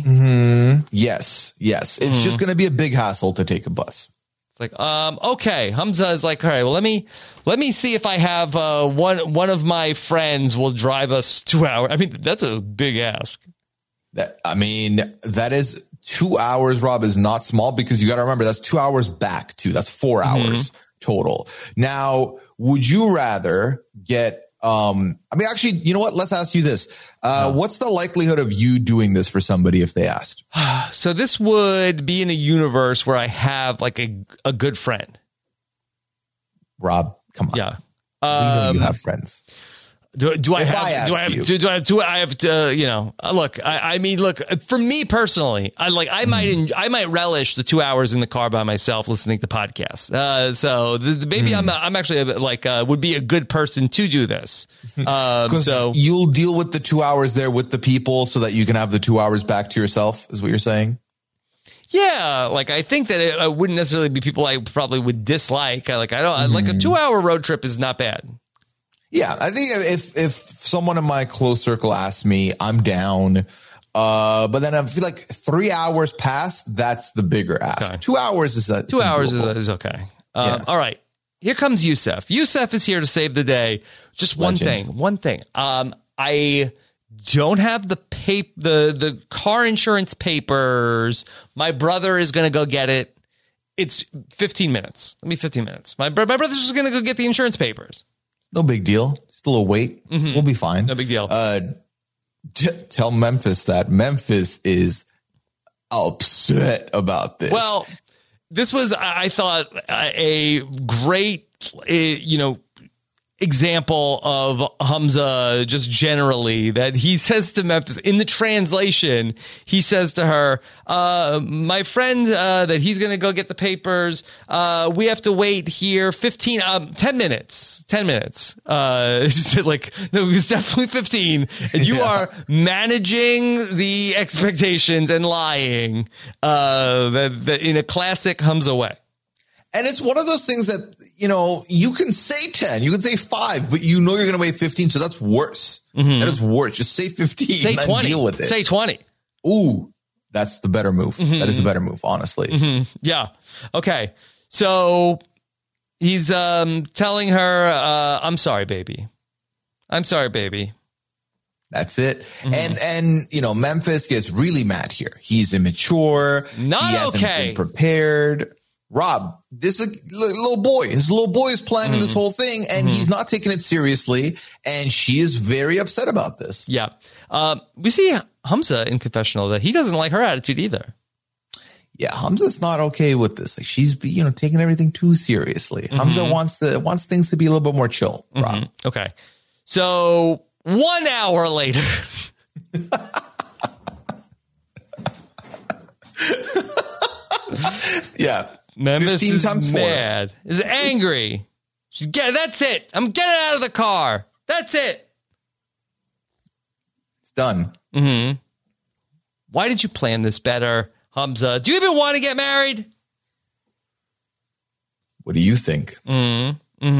Yes. It's just going to be a big hassle to take a bus. It's like, okay. Hamza is like, all right, well, let me see if I have one of my friends will drive us 2 hours. I mean, that's a big ask. That is 2 hours, Rob, is not small because you got to remember that's 2 hours back too. That's 4 hours total. Now, would you rather get, actually, you know what? Let's ask you this. What's the likelihood of you doing this for somebody if they asked? So this would be in a universe where I have like a good friend. Rob, come on. Yeah. We know you have friends. Do I If have? I asked Do I have? you. Do I have to? Look. I mean, look. For me personally, I might relish the 2 hours in the car by myself listening to podcasts. So maybe I'm actually would be a good person to do this. So you'll deal with the 2 hours there with the people, so that you can have the 2 hours back to yourself. Is what you're saying? yeah, I think that it wouldn't necessarily be people I probably would dislike. Like a 2 hour road trip is not bad. Yeah, I think if someone in my close circle asks me, I'm down. But then I feel like 3 hours past, that's the bigger ask. Okay. 2 hours is that 2 hours is okay. Yeah. All right. Here comes Yusef. Yusef is here to save the day. Just one thing. I don't have the car insurance papers. My brother is going to go get it. It's 15 minutes. Let me 15 minutes. My brother's just going to go get the insurance papers. No big deal. Still a wait. We'll be fine. No big deal. Tell Memphis that Memphis is upset about this. Well, this was, I thought, a great, example of Hamza just generally, that he says to Memphis in the translation, he says to her, my friend, that he's going to go get the papers. We have to wait here 10 minutes. He said no, it was definitely 15. And you are managing the expectations and lying, that in a classic Hamza way. And it's one of those things that, you can say 10, you can say 5, but you're going to wait 15. So that's worse. That is worse. Just say 15 Say 20. and deal with it. Say 20. Ooh, that's the better move. That is the better move, honestly. Yeah. Okay. So he's telling her, I'm sorry, baby. I'm sorry, baby. That's it. And Memphis gets really mad here. He's immature. Not he hasn't okay. been prepared. Rob, this is a little boy. His little boy is planning this whole thing, and he's not taking it seriously. And she is very upset about this. Yeah. We see Hamza in confessional that he doesn't like her attitude either. Yeah, Hamza's not okay with this. Like, she's taking everything too seriously. Hamza wants things to be a little bit more chill, Rob. Okay. So 1 hour later. Yeah. Memphis 15 is times 4. mad. Is angry. That's it. I'm getting out of the car. That's it. It's done. Why did you plan this better, Hamza? Do you even want to get married? What do you think? Well,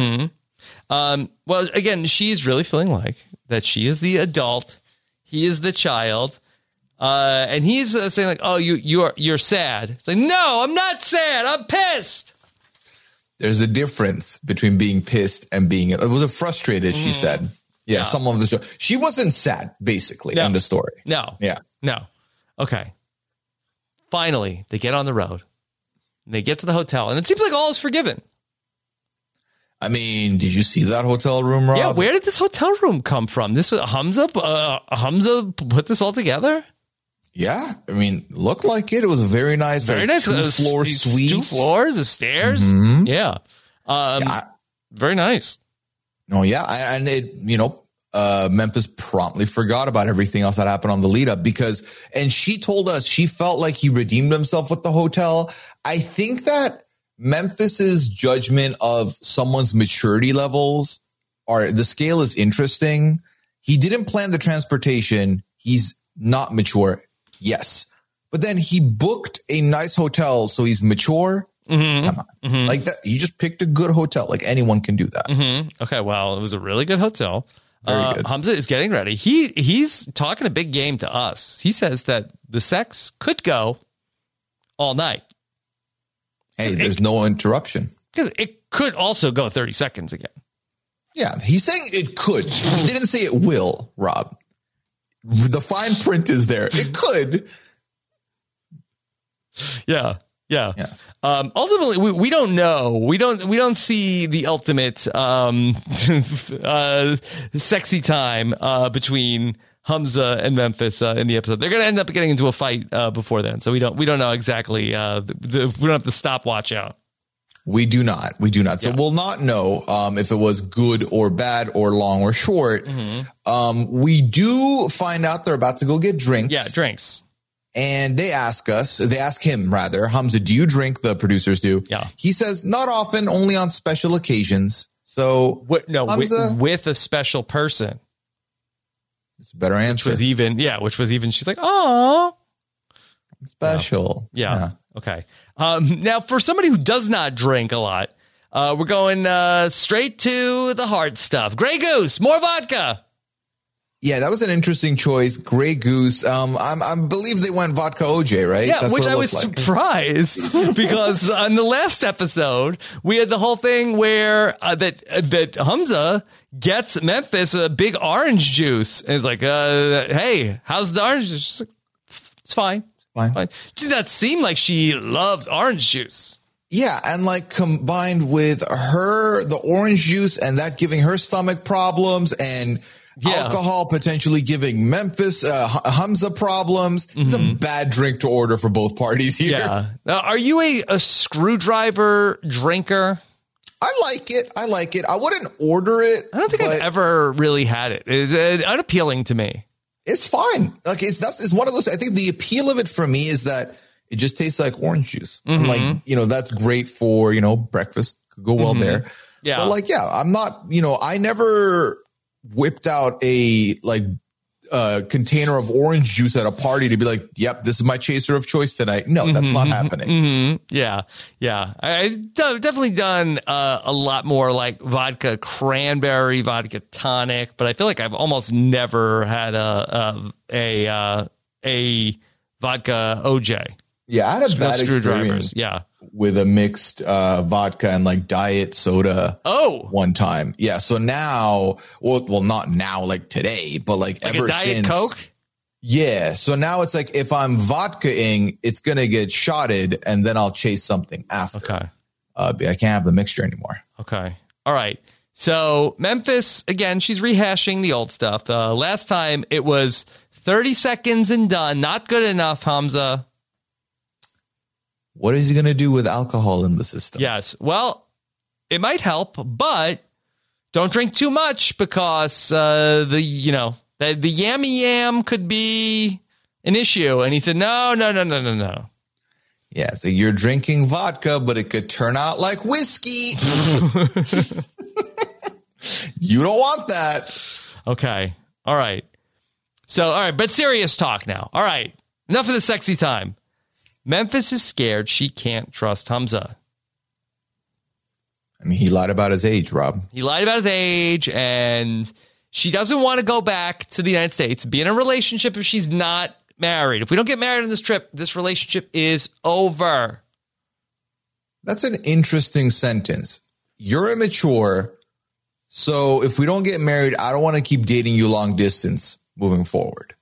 again, she's really feeling like that she is the adult. He is the child. And he's saying oh, you're sad. It's like, no, I'm not sad. I'm pissed. There's a difference between being pissed and it was frustrated, she said. Yeah, some of the show. She wasn't sad, basically, in the story. No. Yeah. No. Okay. Finally, they get on the road. They get to the hotel, and it seems like all is forgiven. I mean, did you see that hotel room, Rob? Yeah, where did this hotel room come from? This was Hamza put this all together? Yeah, I mean, looked like it. It was a very nice, nice 2-floor suite. 2 floors, the stairs. Yeah. Very nice. Oh, yeah. And it, Memphis promptly forgot about everything else that happened on the lead up and she told us she felt like he redeemed himself with the hotel. I think that Memphis's judgment of someone's maturity levels the scale is interesting. He didn't plan the transportation. He's not mature. Yes. But then he booked a nice hotel. So he's mature. Come on. Like that. He just picked a good hotel. Like anyone can do that. Okay. Well, it was a really good hotel. Very good. Hamza is getting ready. He's talking a big game to us. He says that the sex could go all night. Hey, there's no interruption. Because it could also go 30 seconds again. Yeah. He's saying it could. He didn't say it will, Rob. The fine print is there. It could. Yeah. Ultimately, we don't know. We don't see the ultimate sexy time between Hamza and Memphis in the episode. They're going to end up getting into a fight before then, so we don't know exactly. We don't have the stopwatch out. We do not. So we'll not know if it was good or bad or long or short. We do find out they're about to go get drinks. Yeah, drinks. And they ask him, Hamza, do you drink? The producers do. Yeah. He says, not often, only on special occasions. So Hamza, with a special person. It's a better answer. Which was even, she's like, oh, special. Yeah. Okay. Now, for somebody who does not drink a lot, we're going straight to the hard stuff. Grey Goose, more vodka. Yeah, that was an interesting choice. Grey Goose. I believe they went vodka OJ, right? Yeah, which I was surprised because on the last episode we had the whole thing where that Hamza gets Memphis a big orange juice and is like, "Hey, how's the orange juice?" She's like, "It's fine, fine." Did that seem like she loves orange juice? Yeah, and like combined with the orange juice and that giving her stomach problems and alcohol potentially giving Memphis Hamza problems. It's a bad drink to order for both parties here. Yeah. Now, are you a screwdriver drinker? I like it. I wouldn't order it. I don't think I've ever really had it. It's unappealing to me. It's fine. Like it's one of those. I think the appeal of it for me is that it just tastes like orange juice. And like, that's great for, breakfast. Could go well there. Yeah. But like, I'm not, I never whipped out a container of orange juice at a party to be like, yep, this is my chaser of choice tonight. No, that's not happening. Yeah. I've definitely done a lot more like vodka cranberry, vodka tonic, but I feel like I've almost never had a vodka OJ. Yeah, I had a bad experience. Yeah. With a mixed vodka and like diet soda. One time. Yeah. So now, well, not now, like today, but like ever a Diet since. Coke? Yeah. So now it's like if I'm vodka-ing, it's going to get shotted and then I'll chase something after. Okay. I can't have the mixture anymore. Okay. All right. So Memphis, again, she's rehashing the old stuff. Last time it was 30 seconds and done. Not good enough, Hamza. What is he going to do with alcohol in the system? Yes. Well, it might help, but don't drink too much because the yammy yam could be an issue. And he said, no. Yeah. So you're drinking vodka, but it could turn out like whiskey. You don't want that. Okay. All right. So, all right. But serious talk now. All right. Enough of the sexy time. Memphis is scared she can't trust Hamza. I mean, he lied about his age, Rob. He lied about his age, and she doesn't want to go back to the United States, be in a relationship if she's not married. If we don't get married on this trip, this relationship is over. That's an interesting sentence. You're immature, so if we don't get married, I don't want to keep dating you long distance moving forward.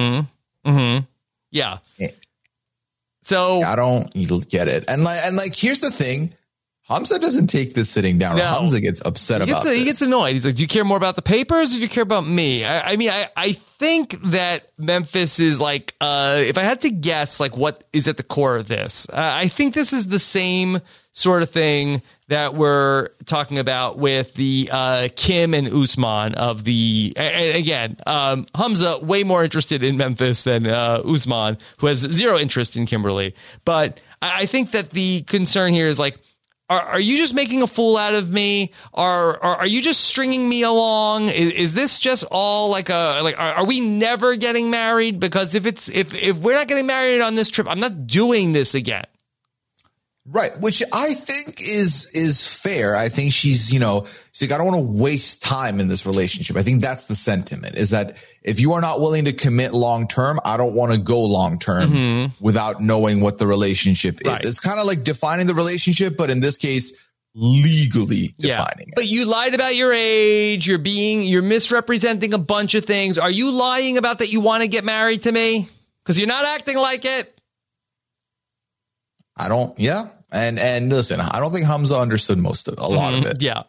Yeah. So I don't get it. And here's the thing. Hamza doesn't take this sitting down. No. Hamza gets upset about this. He gets annoyed. He's like, do you care more about the papers or do you care about me? I think that Memphis is like, if I had to guess, like what is at the core of this, I think this is the same sort of thing that we're talking about with the Kim and Usman of the, and again, Hamza way more interested in Memphis than Usman, who has zero interest in Kimberly. But I think that the concern here is like, are you just making a fool out of me? Are you just stringing me along? Is this just all are we never getting married? Because if we're not getting married on this trip, I'm not doing this again. Right, which I think is fair. I think she's like, I don't want to waste time in this relationship. I think that's the sentiment, is that if you are not willing to commit long term, I don't want to go long term without knowing what the relationship is. Right. It's kind of like defining the relationship, but in this case, legally defining it. But you lied about your age. You're misrepresenting a bunch of things. Are you lying about that you want to get married to me? Because you're not acting like it. I don't. Yeah. And listen, I don't think Hamza understood a lot of it. Yeah.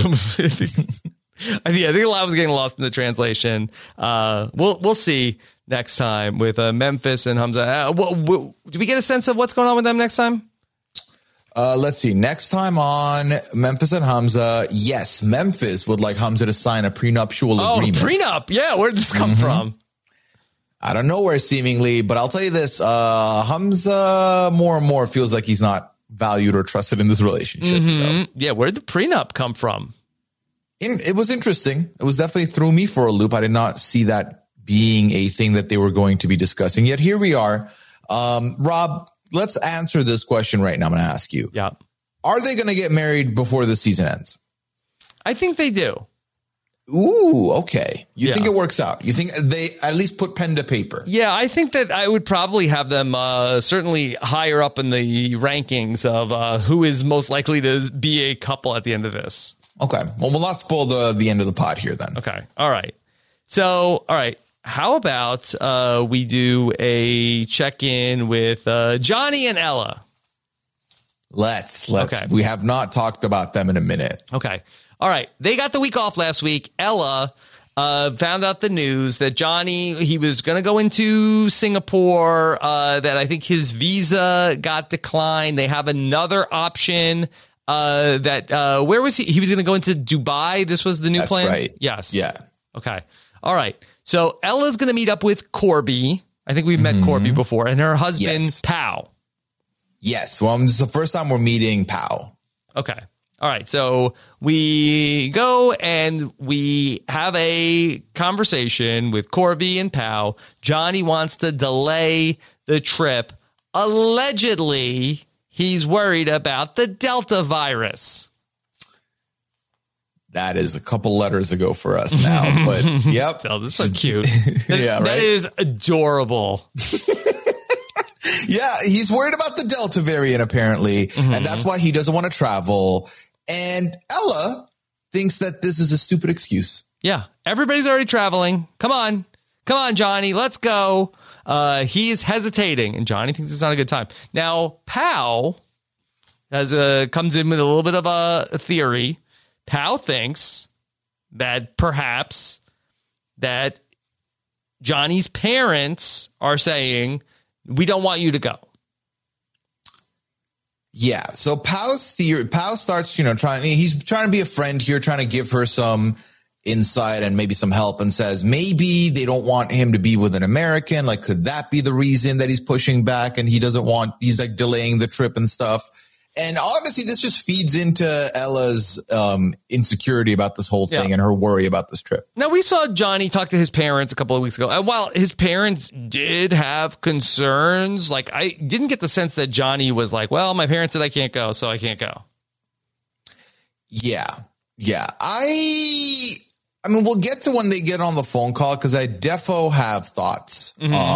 I think a lot was getting lost in the translation. We'll see next time with Memphis and Hamza. Do we get a sense of what's going on with them next time? Let's see. Next time on Memphis and Hamza, yes, Memphis would like Hamza to sign a prenuptial agreement. Oh, prenup. Yeah, where did this come from? I don't know where seemingly, but I'll tell you this. Hamza more and more feels like he's not valued or trusted in this relationship. So. Yeah, where did the prenup come from? It was interesting. It was definitely threw me for a loop. I did not see that being a thing that they were going to be discussing. Yet here we are. Rob, let's answer this question right now. I'm going to ask you. Yeah. Are they going to get married before the season ends? I think they do. Ooh, okay. You think it works out? You think they at least put pen to paper? Yeah, I think that I would probably have them certainly higher up in the rankings of who is most likely to be a couple at the end of this. Okay. Well, we'll not spoil the end of the pod here then. Okay. All right. So, all right. How about we do a check-in with Johnny and Ella? Let's. Okay. We have not talked about them in a minute. Okay. All right. They got the week off last week. Ella found out the news that Johnny, he was going to go into Singapore, that I think his visa got declined. They have another option where was he? He was going to go into Dubai. This was the new plan? That's right. Yes. Yeah. Okay. All right. So Ella's going to meet up with Corby. I think we've met Corby before, and her husband, Pao. Yes. Well, this is the first time we're meeting Pao. Okay. All right. So we go and we have a conversation with Corby and Pao. Johnny wants to delay the trip. Allegedly, he's worried about the Delta virus. That is a couple letters ago for us now, but yep. Oh, this is so cute. Yeah, right? That is adorable. Yeah, he's worried about the Delta variant, apparently, and that's why he doesn't want to travel. And Ella thinks that this is a stupid excuse. Yeah, everybody's already traveling. Come on, Johnny, let's go. He is hesitating, and Johnny thinks it's not a good time. Now, Pao comes in with a little bit of a theory. Pao thinks that perhaps that Johnny's parents are saying, we don't want you to go. Yeah. So Pao starts, he's trying to be a friend here, trying to give her some insight and maybe some help, and says maybe they don't want him to be with an American. Like, could that be the reason that he's pushing back and he's like delaying the trip and stuff? And honestly, this just feeds into Ella's insecurity about this whole thing and her worry about this trip. Now, we saw Johnny talk to his parents a couple of weeks ago. And while his parents did have concerns, like, I didn't get the sense that Johnny was like, well, my parents said I can't go, so I can't go. Yeah. Yeah. I mean, we'll get to when they get on the phone call, because I defo have thoughts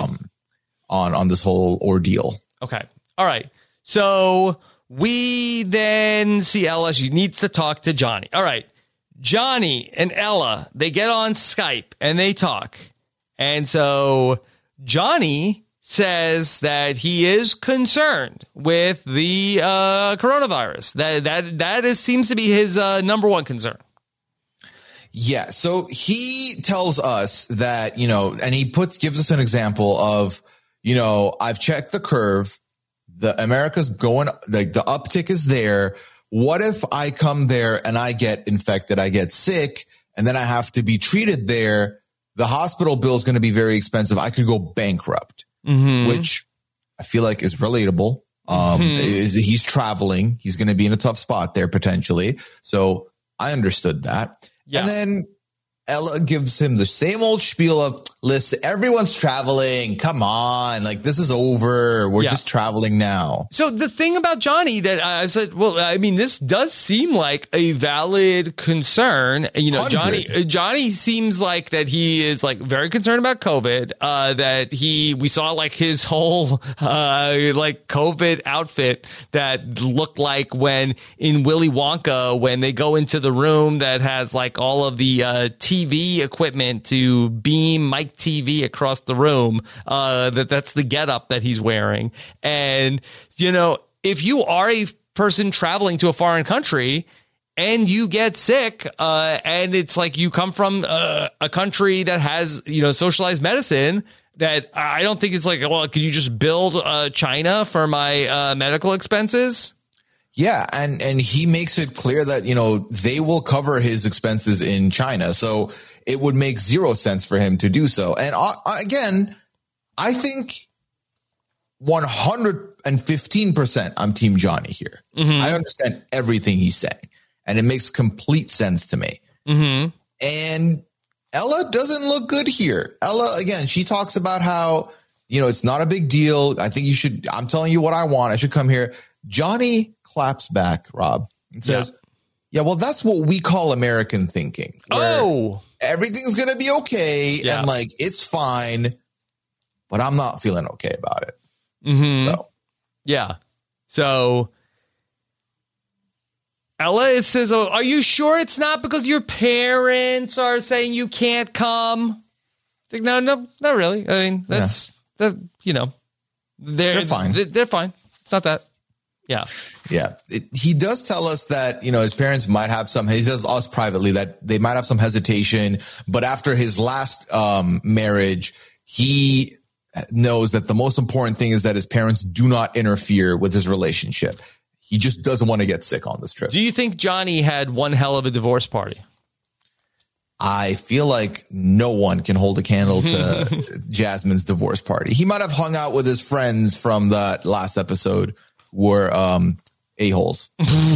on this whole ordeal. Okay. All right. So we then see Ella. She needs to talk to Johnny. All right. Johnny and Ella, they get on Skype and they talk. And so Johnny says that he is concerned with the coronavirus. That seems to be his number one concern. Yeah. So he tells us that, and he gives us an example of, I've checked the curve. The America's going, like, the uptick is there. What if I come there and I get infected, I get sick, and then I have to be treated there? The hospital bill is going to be very expensive. I could go bankrupt, which I feel like is relatable. He's traveling. He's going to be in a tough spot there potentially. So I understood that. Yeah. And then Ella gives him the same old spiel of, listen, everyone's traveling. Come on. Like, this is over. We're just traveling now. So the thing about Johnny that I said, well, I mean, this does seem like a valid concern. Johnny seems like that he is like very concerned about COVID, that we saw like his whole, like COVID outfit that looked like when in Willy Wonka, when they go into the room that has like all of the, TV equipment to beam Mike TV across the room. That's the getup that he's wearing. And, if you are a person traveling to a foreign country and you get sick, and it's like you come from a country that has, socialized medicine, that I don't think it's like, well, can you just build China for my medical expenses? Yeah, and he makes it clear that, they will cover his expenses in China. So it would make zero sense for him to do so. And again, I think 115% I'm Team Johnny here. Mm-hmm. I understand everything he's saying, and it makes complete sense to me. Mm-hmm. And Ella doesn't look good here. Ella, again, she talks about how, it's not a big deal. I think I'm telling you what I want. I should come here. Johnny claps back, Rob, and says, yeah, well, that's what we call American thinking. Oh, everything's going to be okay. Yeah. And it's fine, but I'm not feeling okay about it. Mm-hmm. Yeah. So Ella says, oh, are you sure it's not because your parents are saying you can't come? It's like, no, not really. I mean, that's, they're fine. They're fine. It's not that. Yeah. Yeah. He does tell us that, his parents might have he says us privately that they might have some hesitation, but after his last marriage, he knows that the most important thing is that his parents do not interfere with his relationship. He just doesn't want to get sick on this trip. Do you think Johnny had one hell of a divorce party? I feel like no one can hold a candle to Jasmine's divorce party. He might have hung out with his friends from the last episode were a-holes.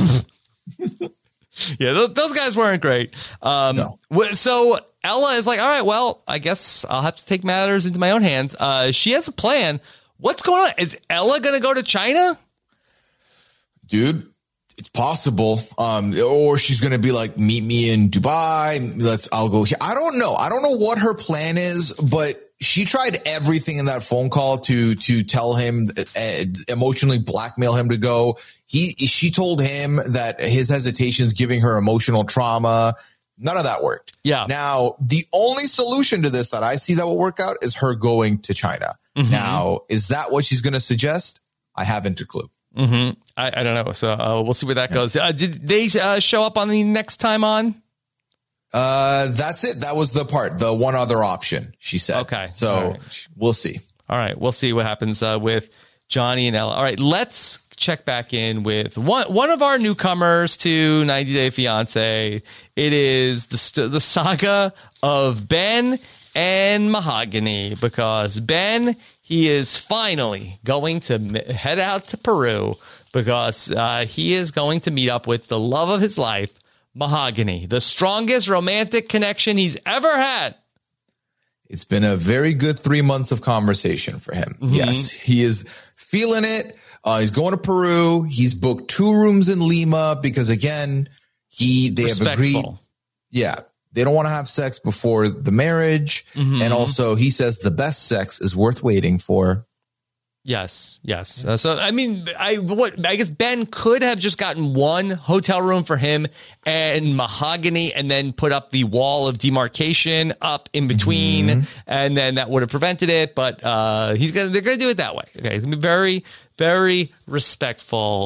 Yeah, those guys weren't great. No. So Ella is like, all right, well, I guess I'll have to take matters into my own hands. She has a plan. What's going on? Is Ella going to go to China? Dude, it's possible. Or she's going to be like, meet me in Dubai. I'll go here. I don't know. I don't know what her plan is, but she tried everything in that phone call to tell him, emotionally blackmail him to go. She told him that his hesitation is giving her emotional trauma. None of that worked. Yeah. Now, the only solution to this that I see that will work out is her going to China. Mm-hmm. Now, is that what she's going to suggest? I haven't a clue. Mm-hmm. I don't know. So we'll see where that goes. Did they show up on the next time on? That's it. That was the part. The one other option, she said. Okay. So we'll see. All right. We'll see what happens with Johnny and Ella. All right. Let's check back in with one of our newcomers to 90 Day Fiancé. It is the saga of Ben and Mahogany, because Ben, he is finally going to head out to Peru because he is going to meet up with the love of his life, Mahogany, the strongest romantic connection he's ever had. It's been a very good 3 months of conversation for him. Mm-hmm. Yes, he is feeling it. He's going to Peru. He's booked 2 rooms in Lima because, again, they have agreed. Yeah, they don't want to have sex before the marriage. Mm-hmm. And also, he says the best sex is worth waiting for. Yes. So, I mean, I guess Ben could have just gotten one hotel room for him and Mahogany and then put up the wall of demarcation up in between. Mm-hmm. And then that would have prevented it. But they're going to do it that way. Okay. It's going to be very, very respectful.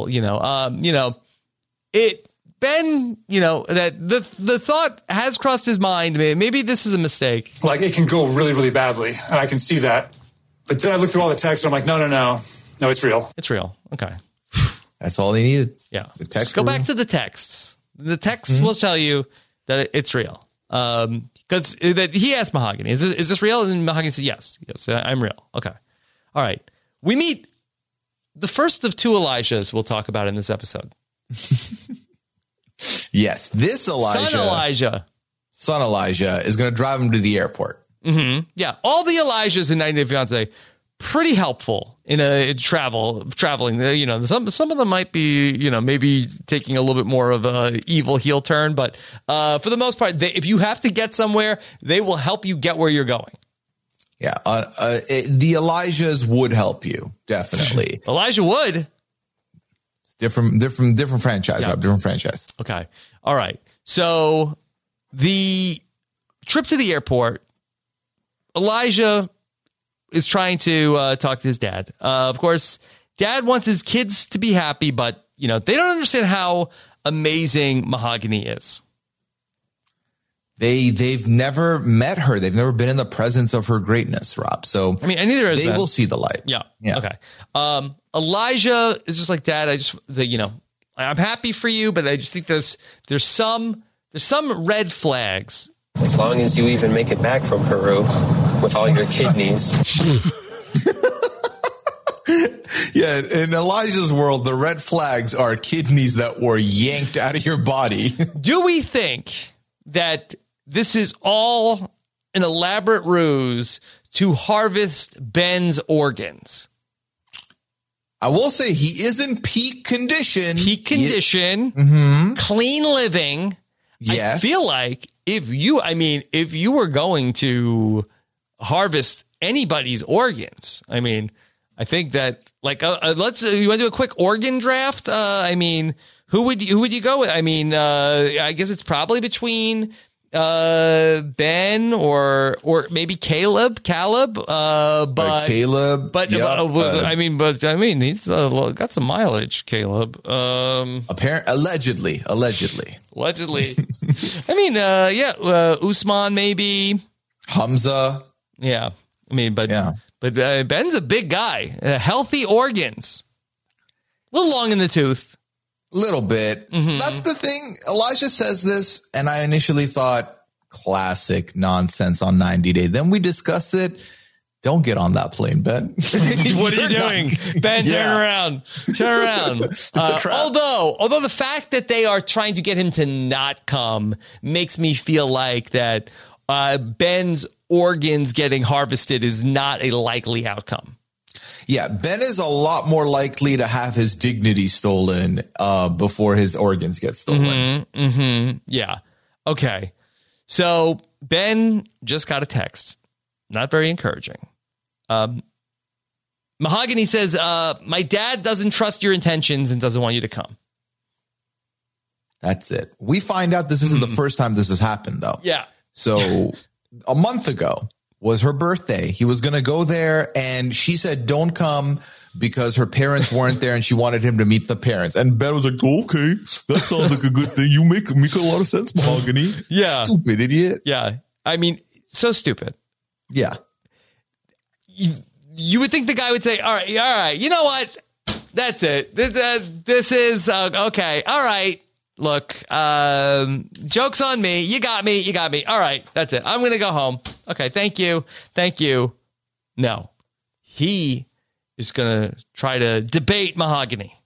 Ben, that the thought has crossed his mind. Maybe this is a mistake. Like, it can go really, really badly. And I can see that. But then I look through all the texts and I'm like, no, it's real. It's real. Okay. That's all they needed. Yeah. The text. Go back to the texts. The texts will tell you that it's real. Because that he asked Mahogany, is this real? And Mahogany said, yes, I'm real. Okay. All right. We meet the first of 2 Elijahs we'll talk about in this episode. Yes. This Elijah. Son Elijah is going to drive him to the airport. Mm-hmm. Yeah, all the Elijahs in 90 Day Fiancé, pretty helpful in traveling. Some of them might be, maybe taking a little bit more of a evil heel turn, but for the most part, if you have to get somewhere, they will help you get where you're going. Yeah, the Elijahs would help you, definitely. Elijah Wood. It's different franchise, yeah. Rob, different franchise. Okay, all right. So the trip to the airport. Elijah is trying to talk to his dad. Of course, dad wants his kids to be happy, but, they don't understand how amazing Mahogany is. They've never met her. They've never been in the presence of her greatness, Rob. So, I mean, neither is they will see the light. Yeah. Okay. Elijah is just like, Dad, I'm happy for you, but I just think there's some red flags. As long as you even make it back from Peru with all your kidneys. Yeah, in Elijah's world, the red flags are kidneys that were yanked out of your body. Do we think that this is all an elaborate ruse to harvest Ben's organs? I will say he is in peak condition. Clean living. Yes. I feel like if you were going to harvest anybody's organs, I mean, I think that like you want to do a quick organ draft. Who would you go with? I mean, I guess it's probably between Ben or maybe Caleb. But Caleb. But he's got some mileage. Caleb. Allegedly. Usman maybe. Hamza. Yeah. But Ben's a big guy. Healthy organs. A little long in the tooth. Little bit. Mm-hmm. That's the thing. Elijah says this, and I initially thought classic nonsense on 90 Day. Then we discussed it. Don't get on that plane, Ben. What are you doing? Ben, turn around. It's a trap. Although the fact that they are trying to get him to not come makes me feel like that Ben's organs getting harvested is not a likely outcome. Yeah, Ben is a lot more likely to have his dignity stolen before his organs get stolen. Yeah. Okay. So Ben just got a text. Not very encouraging. Mahogany says, my dad doesn't trust your intentions and doesn't want you to come. That's it. We find out this isn't the first time this has happened, though. Yeah. So a month ago was her birthday. He was going to go there, and she said, don't come because her parents weren't there and she wanted him to meet the parents. And Ben was like, okay, that sounds like a good thing. You make a lot of sense, Mahogany. Yeah. Stupid idiot. Yeah. I mean, so stupid. Yeah. You would think the guy would say, all right, you know what? That's it. This is okay. All right. Look, joke's on me. You got me. All right. That's it. I'm going to go home. Okay. Thank you. No, he is going to try to debate Mahogany.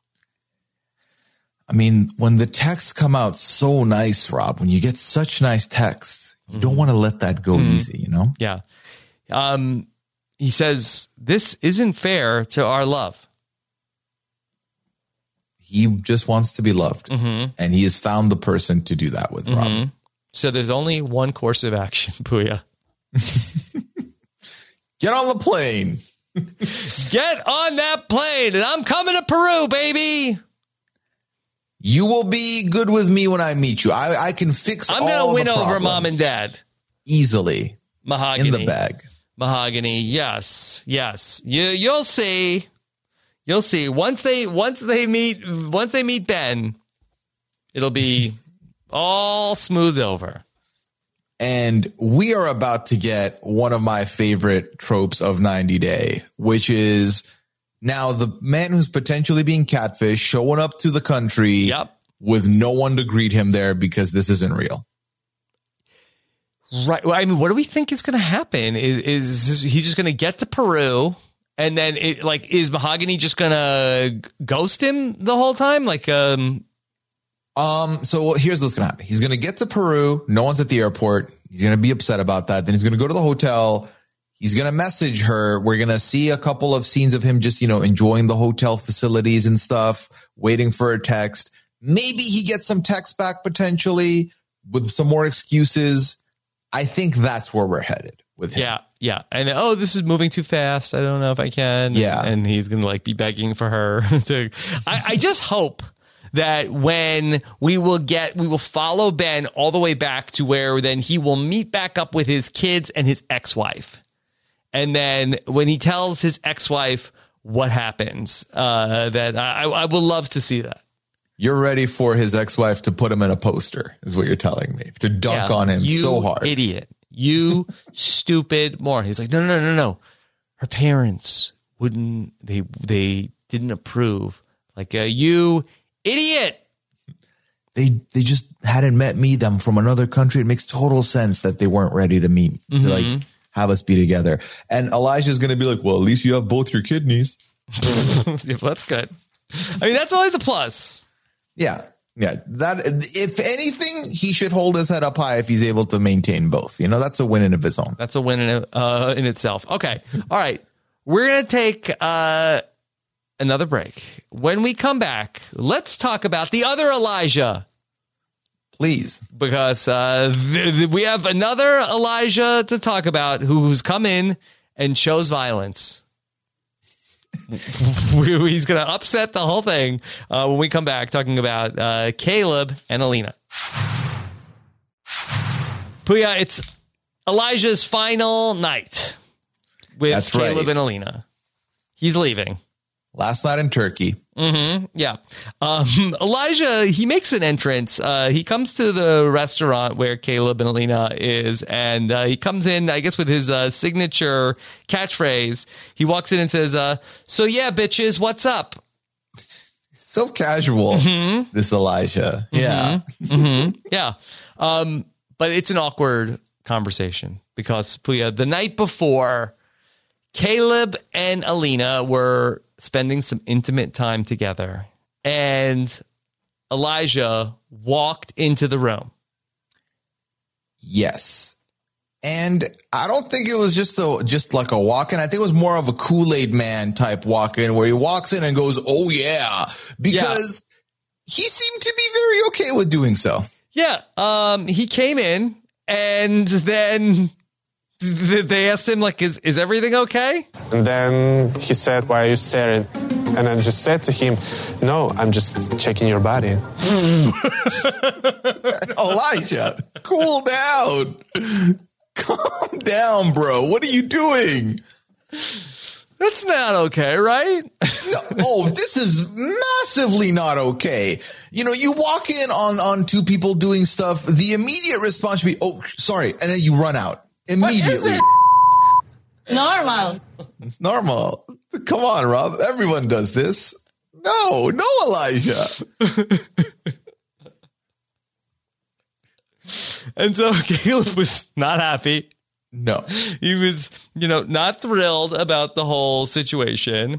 I mean, when the texts come out so nice, Rob, when you get such nice texts, you don't want to let that go easy, you know? Yeah. He says, this isn't fair to our love. He just wants to be loved. And he has found the person to do that with, Rob. So there's only one course of action, Puya. Get on the plane. Get on that plane, and I'm coming to Peru, baby. You will be good with me when I meet you. I can fix all the problems. I'm going to win over mom and dad. Easily. Mahogany. In the bag. Mahogany, yes. You'll see. Once they meet Ben, it'll be all smoothed over. And we are about to get one of my favorite tropes of 90 Day, which is now the man who's potentially being catfished showing up to the country with no one to greet him there because this isn't real. Right. Well, I mean, what do we think is going to happen? Is he just going to get to Peru and then is Mahogany just going to ghost him the whole time? So here's what's going to happen. He's going to get to Peru. No one's at the airport. He's going to be upset about that. Then he's going to go to the hotel. He's going to message her. We're going to see a couple of scenes of him just, enjoying the hotel facilities and stuff, waiting for a text. Maybe he gets some text back potentially with some more excuses. I think that's where we're headed with him. Yeah. And this is moving too fast. I don't know if I can. Yeah. And he's going to be begging for her to, I just hope that when we will follow Ben all the way back to where then he will meet back up with his kids and his ex-wife. And then when he tells his ex-wife what happens, that I would love to see that. You're ready for his ex-wife to put him in a poster, is what you're telling me. To dunk on him so hard. Idiot. You stupid moron. He's like, no. Her parents wouldn't, they didn't approve. You Idiot. They just hadn't met me. Them from another country. It makes total sense that they weren't ready to meet. Mm-hmm. To, like, have us be together. And Elijah's going to be like, well, at least you have both your kidneys. Yeah, that's good. I mean, that's always a plus. Yeah. Yeah. That, if anything, he should hold his head up high if he's able to maintain both. You know, that's a win in of his own. That's a win in itself. Okay. All right. We're going to take another break. When we come back, let's talk about the other Elijah. Please. Because we have another Elijah to talk about who's come in and chose violence. He's going to upset the whole thing when we come back, talking about Caleb and Alina. Puya, it's Elijah's final night with That's Caleb right. and Alina. He's leaving. Last night in Turkey. Mm-hmm. Yeah. Elijah, he makes an entrance. He comes to the restaurant where Caleb and Alina is, and he comes in, I guess, with his signature catchphrase. He walks in and says, so yeah, bitches, what's up? So casual, this Elijah. Yeah. Yeah. But it's an awkward conversation because, Puya, the night before, Caleb and Alina were spending some intimate time together, and Elijah walked into the room. Yes. And I don't think it was just like a walk-in. I think it was more of a Kool-Aid man type walk-in where he walks in and goes, oh, yeah, because he seemed to be very okay with doing so. Yeah. He came in, and then they asked him, like, is everything okay? And then he said, why are you staring? And I just said to him, no, I'm just checking your body. Elijah, cool down. Calm down, bro. What are you doing? That's not okay, right? No, oh, this is massively not okay. You know, you walk in on two people doing stuff. The immediate response should be, oh, sorry. And then you run out immediately. Normal. It's normal. Come on, Rob. Everyone does this. No, Elijah. And so Caleb was not happy. No. He was, not thrilled about the whole situation.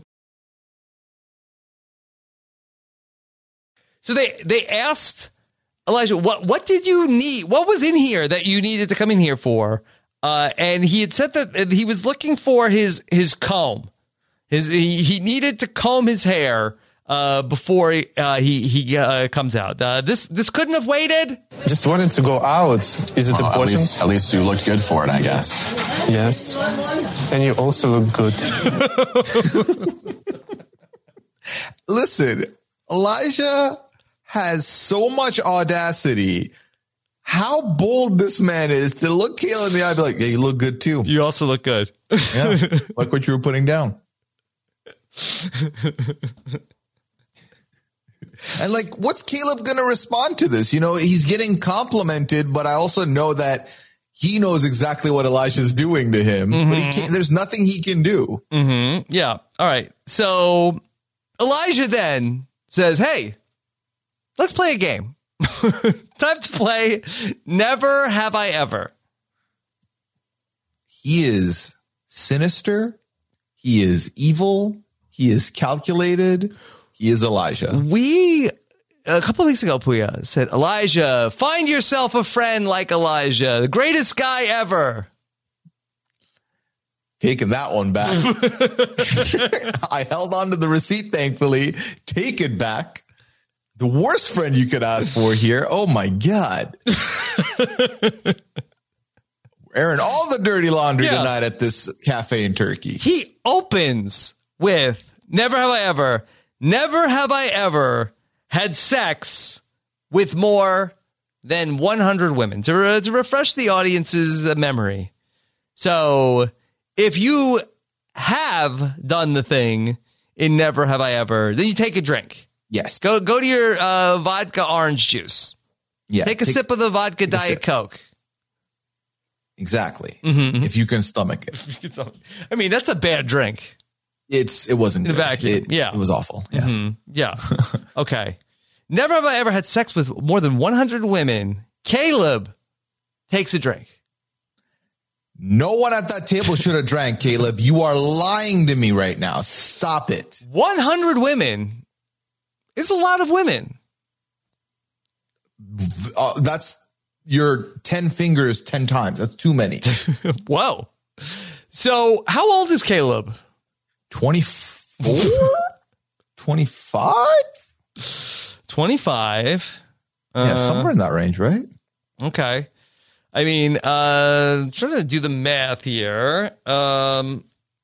So they asked Elijah, what did you need? What was in here that you needed to come in here for? And he had said that he was looking for his comb. He needed to comb his hair before he comes out. This couldn't have waited. Just wanted to go out. Is it important? At least you looked good for it, I guess. Yes. And you also look good. Listen, Elijah has so much audacity. How bold this man is to look Caleb in the eye and be like, yeah, you look good too. You also look good. Yeah, like what you were putting down. And like, what's Caleb going to respond to this? He's getting complimented, but I also know that he knows exactly what Elijah's doing to him, but there's nothing he can do. Mm-hmm. Yeah. All right. So Elijah then says, hey, let's play a game. Time to play Never Have I Ever. He is sinister. He is evil. He is calculated. He is Elijah. We, a couple of weeks ago, Puya said, Elijah, find yourself a friend like Elijah, the greatest guy ever. Taking that one back. I held on to the receipt, thankfully. Take it back. The worst friend you could ask for here. Oh, my God. Airing all the dirty laundry tonight at this cafe in Turkey. He opens with, Never have I ever had sex with more than 100 women. To refresh the audience's memory. So if you have done the thing in Never Have I Ever, then you take a drink. Yes. Go to your vodka orange juice. Yeah. Take a sip of the vodka Diet Coke. Exactly. Mm-hmm. If you can stomach it. I mean, that's a bad drink. It wasn't good. Vacuum. It was awful. Yeah. Mm-hmm. Yeah. Okay. Never have I ever had sex with more than 100 women. Caleb takes a drink. No one at that table should have drank, Caleb. You are lying to me right now. Stop it. 100 women is a lot of women. That's your 10 fingers 10 times. That's too many. Whoa. So how old is Caleb? 24? 25? 25. Yeah, somewhere in that range, right? Okay. I mean, trying to do the math here. Okay.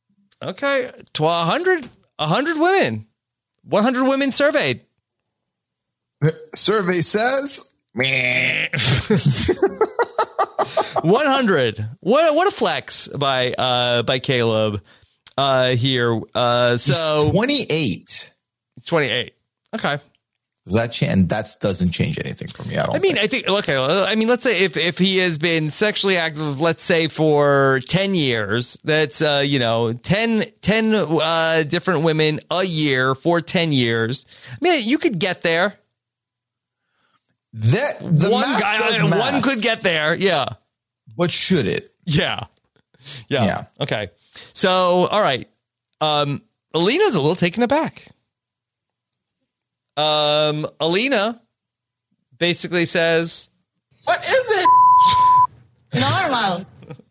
100 women. 100 women surveyed. Survey says... 100. What a flex by Caleb here. So he's 28. 28. Okay. Does that change? And that doesn't change anything for me. I think, okay. I mean, let's say if he has been sexually active, let's say for 10 years, that's, 10 different women a year for 10 years. I mean, you could get there. One could get there. Yeah. But should it? Yeah. Okay. So, all right. Alina's a little taken aback. Alina basically says, "What is it? Normal."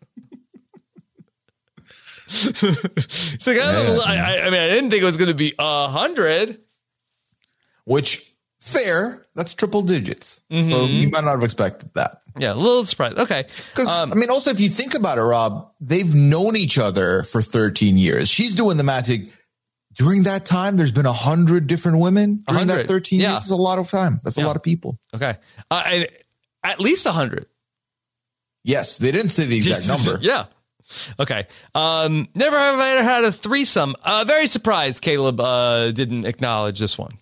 It's like, I didn't think it was going to be 100. Which, fair. That's triple digits. Mm-hmm. So you might not have expected that. Yeah, a little surprised. Okay. Because, also, if you think about it, Rob, they've known each other for 13 years. She's doing the math. During that time, there's been 100 different women. During that 13 years is a lot of time. That's a lot of people. Okay. At least 100. Yes. They didn't say the exact number. Yeah. Okay. Never have I ever had a threesome. Very surprised Caleb didn't acknowledge this one.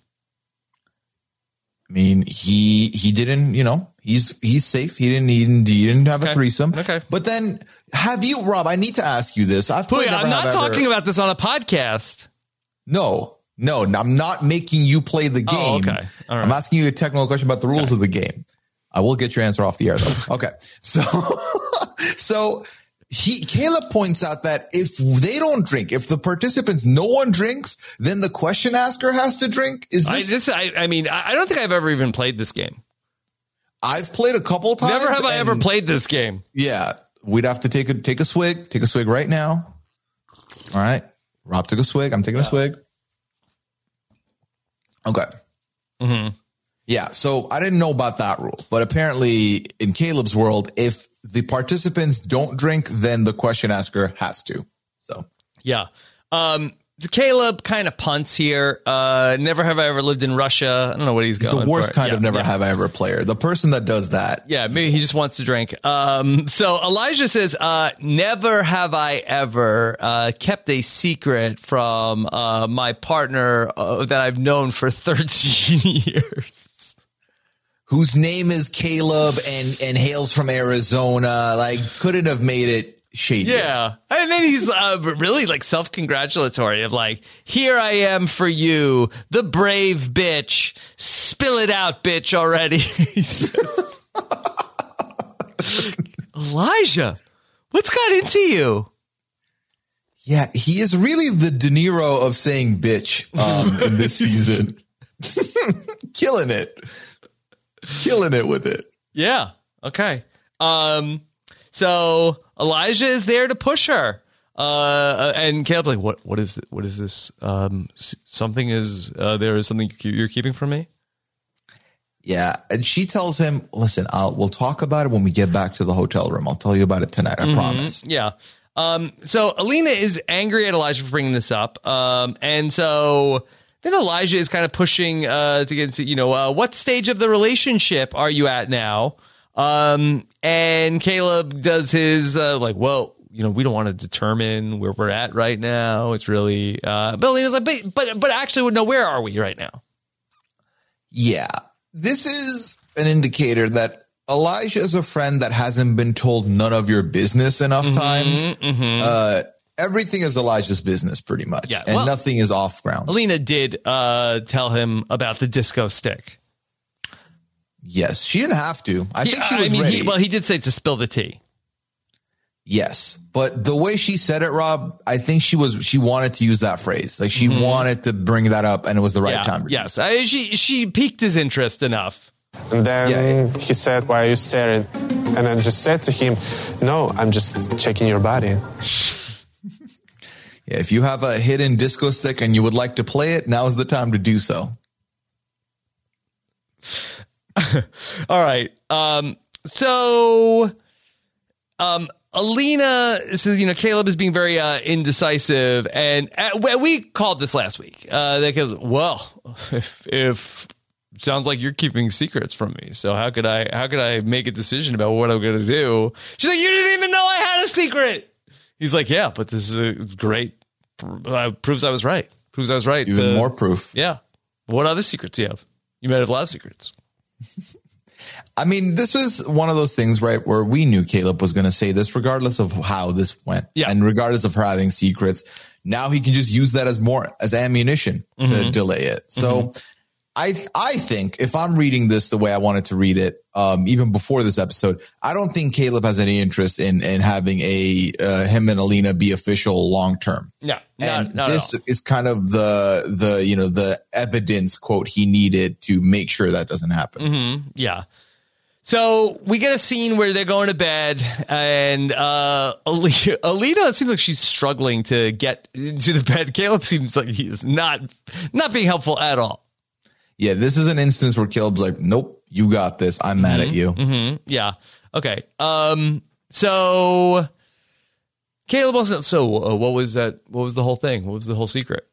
I mean, he didn't, he's safe. He didn't have a threesome. Okay. But then have you, Rob, I need to ask you this. I'm not talking about this on a podcast. No, I'm not making you play the game. Oh, okay. All right. I'm asking you a technical question about the rules of the game. I will get your answer off the air though. Okay. So Caleb points out that if they don't drink, if the participants, no one drinks, then the question asker has to drink. I don't think I've ever even played this game. I've played a couple times. Never have I ever played this game. Yeah. We'd have to take a swig. Take a swig right now. All right. Rob took a swig. I'm taking a swig. Okay. Mm-hmm. Yeah. So I didn't know about that rule, but apparently in Caleb's world, if the participants don't drink, then the question asker has to. So yeah. So Caleb kind of punts here. Never have I ever lived in Russia. I don't know what he's going for. The worst kind of never have I ever player. The person that does that. Yeah, maybe he just wants to drink. So Elijah says, never have I ever kept a secret from my partner that I've known for 13 years. Whose name is Caleb and hails from Arizona. Like, couldn't have made it. Shady. Yeah. And then he's really like self-congratulatory of like, here I am for you, the brave bitch. Spill it out, bitch, already. Elijah, what's got into you? Yeah, he is really the De Niro of saying bitch in this season. Killing it with it. Yeah. Okay. So Elijah is there to push her. And Caleb's like, what is this? Something is, there is something you're keeping from me? Yeah. And she tells him, listen, we'll talk about it when we get back to the hotel room. I'll tell you about it tonight. I promise. Yeah. So Alina is angry at Elijah for bringing this up. And so then Elijah is kind of pushing, to get into, what stage of the relationship are you at now? And Caleb does his, we don't want to determine where we're at right now. It's really, but Alina's like, but actually, no, where are we right now? Yeah. This is an indicator that Elijah is a friend that hasn't been told none of your business enough times. Mm-hmm. Everything is Elijah's business pretty much. Yeah, and nothing is off ground. Alina did, tell him about the disco stick. Yes, she didn't have to. I think she was ready. He did say to spill the tea. Yes, but the way she said it, Rob, I think she wanted to use that phrase. Like she wanted to bring that up, and it was the right time. Yes, she piqued his interest enough. And then he said, why are you staring? And I just said to him, no, I'm just checking your body. Yeah, if you have a hidden disco stick and you would like to play it, now is the time to do so. All right. Alina says, Caleb is being very indecisive, and we called this last week. Because, if sounds like you're keeping secrets from me, so how could I make a decision about what I'm going to do? She's like, you didn't even know I had a secret. He's like, yeah, but this is great. Proves I was right. Proves I was right. Even more proof. Yeah. What other secrets do you have? You might have a lot of secrets. I mean, this was one of those things, right, where we knew Caleb was going to say this regardless of how this went. Yeah. And regardless of her having secrets. Now he can just use that as ammunition to delay it. So I think if I'm reading this the way I wanted to read it, even before this episode, I don't think Caleb has any interest in having him and Alina be official long term. Yeah. And this is kind of the evidence quote he needed to make sure that doesn't happen. Yeah. So we get a scene where they're going to bed, and Alina seems like she's struggling to get into the bed. Caleb seems like he is not being helpful at all. Yeah, this is an instance where Caleb's like, nope, you got this. I'm mad at you. Yeah. Okay. So Caleb wasn't. So what was that? What was the whole thing? What was the whole secret?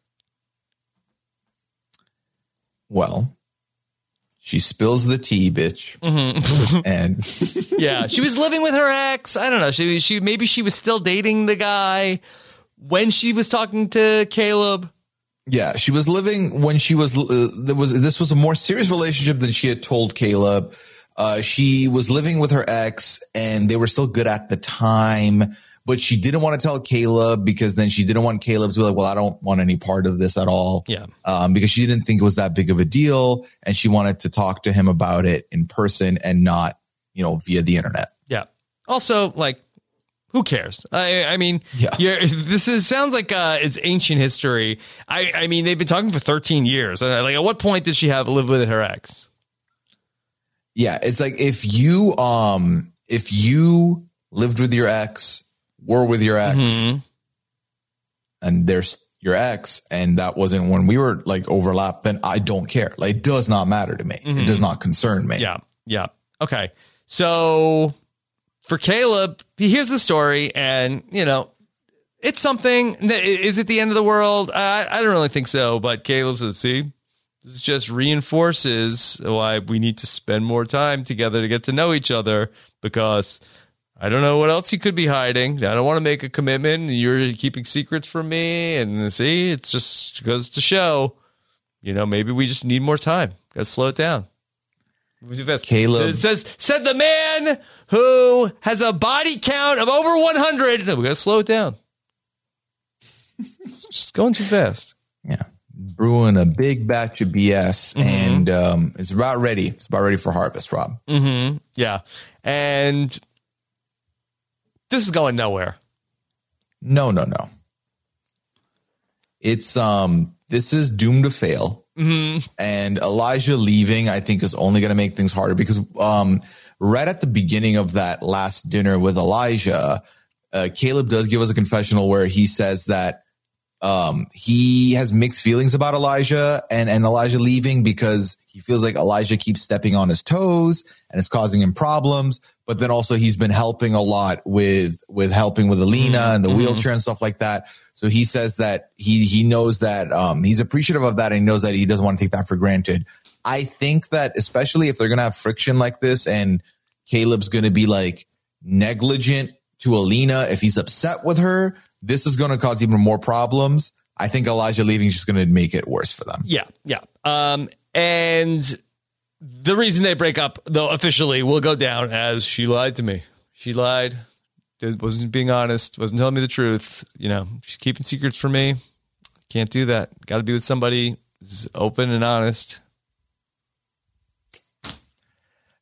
Well, she spills the tea, bitch. And yeah, she was living with her ex. I don't know. She maybe she was still dating the guy when she was talking to Caleb. Yeah, she was living when she was. This was a more serious relationship than she had told Caleb. She was living with her ex, and they were still good at the time. But she didn't want to tell Caleb because then she didn't want Caleb to be like, well, I don't want any part of this at all. Yeah. Because she didn't think it was that big of a deal, and she wanted to talk to him about it in person and not, via the internet. Yeah. Also, like, who cares? I mean, sounds like it's ancient history. I mean, they've been talking for 13 years. Like, at what point did she live with her ex? Yeah, it's like if you lived with your ex, were with your ex, and there's your ex, and that wasn't when we were like overlapped, then I don't care. Like, it does not matter to me. It does not concern me. Yeah. Yeah. Okay. So for Caleb, he hears the story, and, it's something. Is it the end of the world? I don't really think so. But Caleb says, see, this just reinforces why we need to spend more time together to get to know each other, because I don't know what else he could be hiding. I don't want to make a commitment. You're keeping secrets from me. And see, it's just goes to show, maybe we just need more time. Got to slow it down. Caleb said the man who has a body count of over 100. We got to slow it down. It's just going too fast. Yeah. Brewing a big batch of BS, and it's about ready. It's about ready for harvest, Rob. Yeah. And this is going nowhere. No. It's this is doomed to fail. And Elijah leaving, I think, is only going to make things harder, because right at the beginning of that last dinner with Elijah, Caleb does give us a confessional where he says that he has mixed feelings about Elijah and Elijah leaving, because he feels like Elijah keeps stepping on his toes and it's causing him problems. But then also he's been helping a lot with helping with Alina and the wheelchair and stuff like that. So he says that he knows that he's appreciative of that, and he knows that he doesn't want to take that for granted. I think that especially if they're going to have friction like this, and Caleb's going to be like negligent to Alina if he's upset with her, this is going to cause even more problems. I think Elijah leaving is just going to make it worse for them. Yeah. And the reason they break up, though, officially will go down as she lied to me. She lied. Wasn't being honest. Wasn't telling me the truth. She's keeping secrets from me. Can't do that. Got to be with somebody who's open and honest.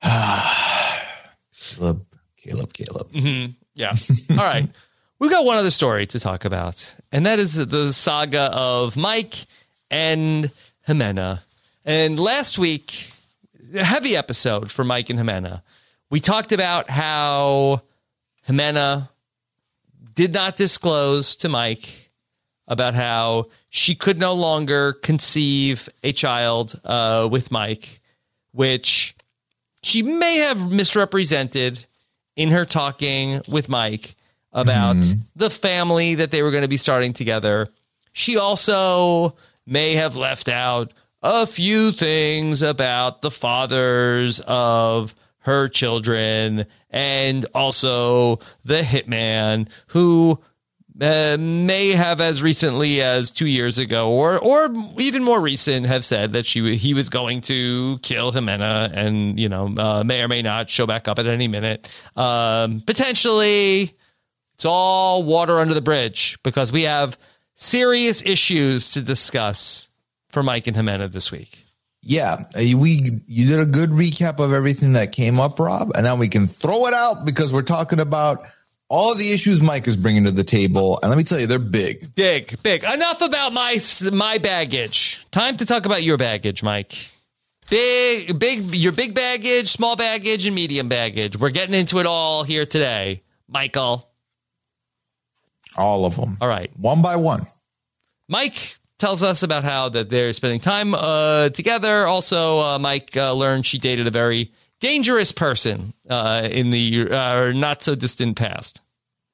Caleb. Mm-hmm. Yeah. All right. We've got one other story to talk about, and that is the saga of Mike and Jimena. And last week, a heavy episode for Mike and Jimena. We talked about how Jimena did not disclose to Mike about how she could no longer conceive a child with Mike, which she may have misrepresented in her talking with Mike about the family that they were going to be starting together. She also may have left out a few things about the fathers of her children and also the hitman who may have, as recently as 2 years ago or even more recent, have said that he was going to kill Jimena and, may or may not show back up at any minute. Potentially, it's all water under the bridge because we have serious issues to discuss for Mike and Jimena this week. Yeah, you did a good recap of everything that came up, Rob, and now we can throw it out because we're talking about all the issues Mike is bringing to the table. And let me tell you, they're big. Big. Enough about my baggage. Time to talk about your baggage, Mike. Your big baggage, small baggage, and medium baggage. We're getting into it all here today, Michael. All of them. All right. One by one. Mike tells us about how that they're spending time together. Also, Mike learned she dated a very dangerous person in the not so distant past.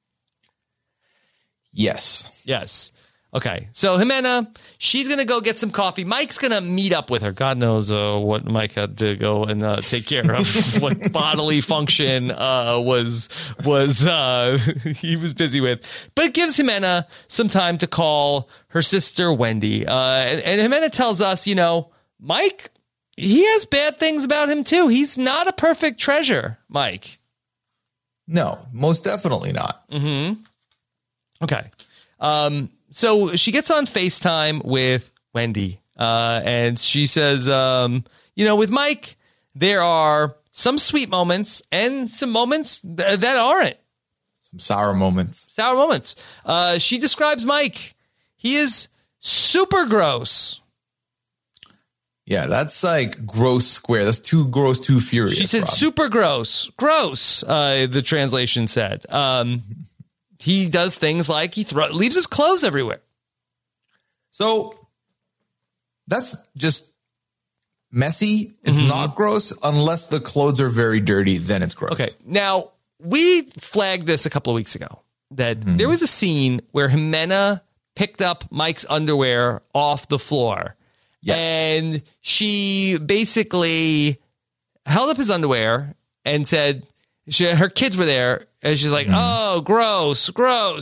Yes. Okay. So Jimena, she's going to go get some coffee. Mike's going to meet up with her. God knows what Mike had to go and take care of, what bodily function was he was busy with. But it gives Jimena some time to call her sister Wendy. And Jimena tells us, Mike, he has bad things about him too. He's not a perfect treasure, Mike. No, most definitely not. Mm-hmm. Okay. So she gets on FaceTime with Wendy, and she says, with Mike, there are some sweet moments and some moments that aren't. Some sour moments. She describes Mike. He is super gross. Yeah, that's like gross square. That's too gross, too furious. She said, Rob. Super gross. The translation said. He does things like he leaves his clothes everywhere. So that's just messy. It's not gross unless the clothes are very dirty. Then it's gross. Okay. Now, we flagged this a couple of weeks ago that there was a scene where Jimena picked up Mike's underwear off the floor. Yes. And she basically held up his underwear and said her kids were there. And she's like, oh, gross.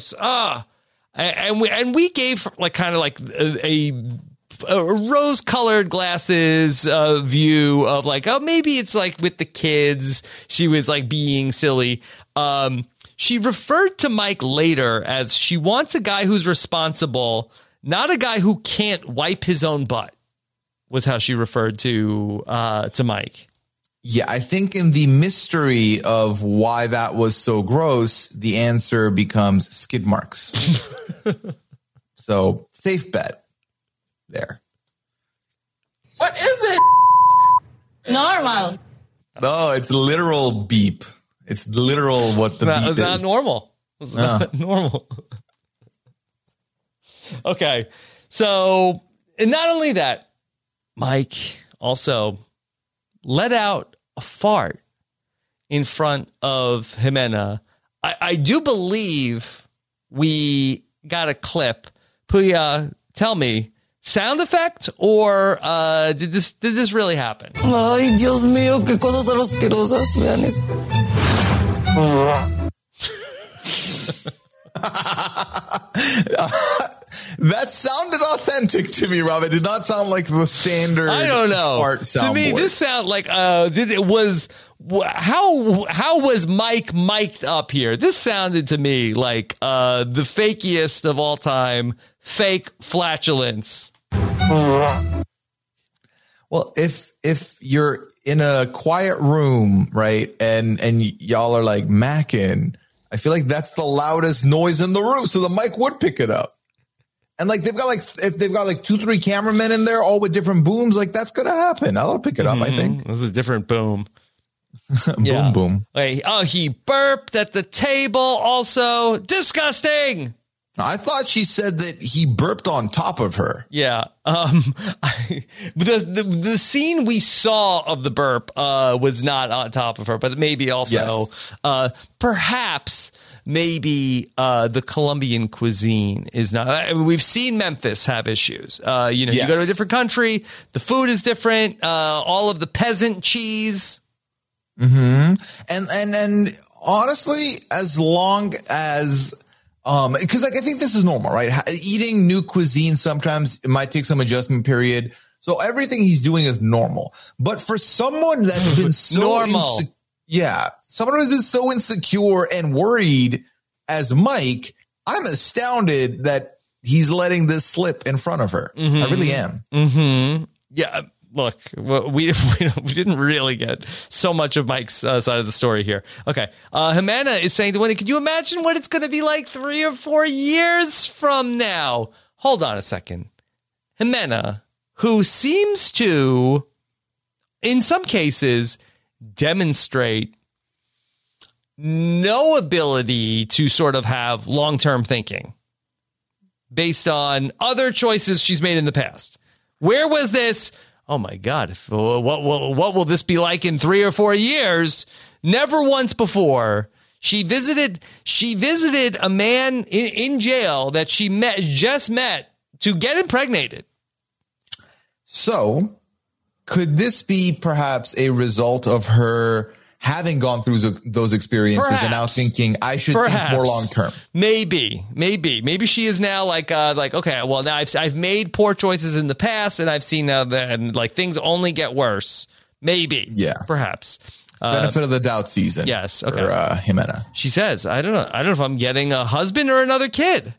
And we gave like kind of like a rose-colored glasses view of like, oh, maybe it's like with the kids. She was like being silly. She referred to Mike later as she wants a guy who's responsible, not a guy who can't wipe his own butt, was how she referred to Mike. Yeah, I think in the mystery of why that was so gross, the answer becomes skid marks. So, safe bet there. What is it? Normal. No, it's literal beep. It's literal what the beep is. It's not normal. It's not normal. Okay. So, and not only that, Mike also let out a fart in front of Jimena. I do believe we got a clip. Puya, tell me, sound effect or did this really happen? Ay, Dios mío, qué cosas tan asquerosas. Vean esto. That sounded authentic to me, Rob. It did not sound like the standard. I don't know. Fart soundboard. To me, this sounded like how was Mike mic'd up here? This sounded to me like the fakiest of all time fake flatulence. Well, if you're in a quiet room, right, and y'all are like macking, I feel like that's the loudest noise in the room, so the mic would pick it up. And like if they've got like 2-3 cameramen in there, all with different booms, like that's gonna happen. I'll pick it up. I think this is a different boom. Boom, boom. Wait, he burped at the table. Also disgusting. I thought she said that he burped on top of her. Yeah. The scene we saw of the burp was not on top of her, but maybe also perhaps maybe the Colombian cuisine is not. I mean, we've seen Memphis have issues. You go to a different country, the food is different. All of the peasant cheese. Mm-hmm. And honestly, as long as because like I think this is normal, right? Eating new cuisine sometimes it might take some adjustment period. So everything he's doing is normal. But for someone that's been so someone who's been so insecure and worried as Mike, I'm astounded that he's letting this slip in front of her. Mm-hmm. I really am. Mm-hmm. Yeah. Look, we didn't really get so much of Mike's side of the story here. Okay. Jimena is saying to Wendy, can you imagine what it's going to be like 3 or 4 years from now? Hold on a second. Jimena, who seems to, in some cases, demonstrate no ability to sort of have long-term thinking based on other choices she's made in the past. Where was this? Oh my God! What will this be like in 3 or 4 years? Never once before. She visited a man in jail that she just met to get impregnated. So, could this be perhaps a result of her having gone through those experiences and now thinking I should think more long term? Maybe she is now like okay, well now I've made poor choices in the past and I've seen now that and like things only get worse. Maybe, perhaps. Benefit of the doubt season. Yes, okay. For Jimena. She says, I don't know if I'm getting a husband or another kid.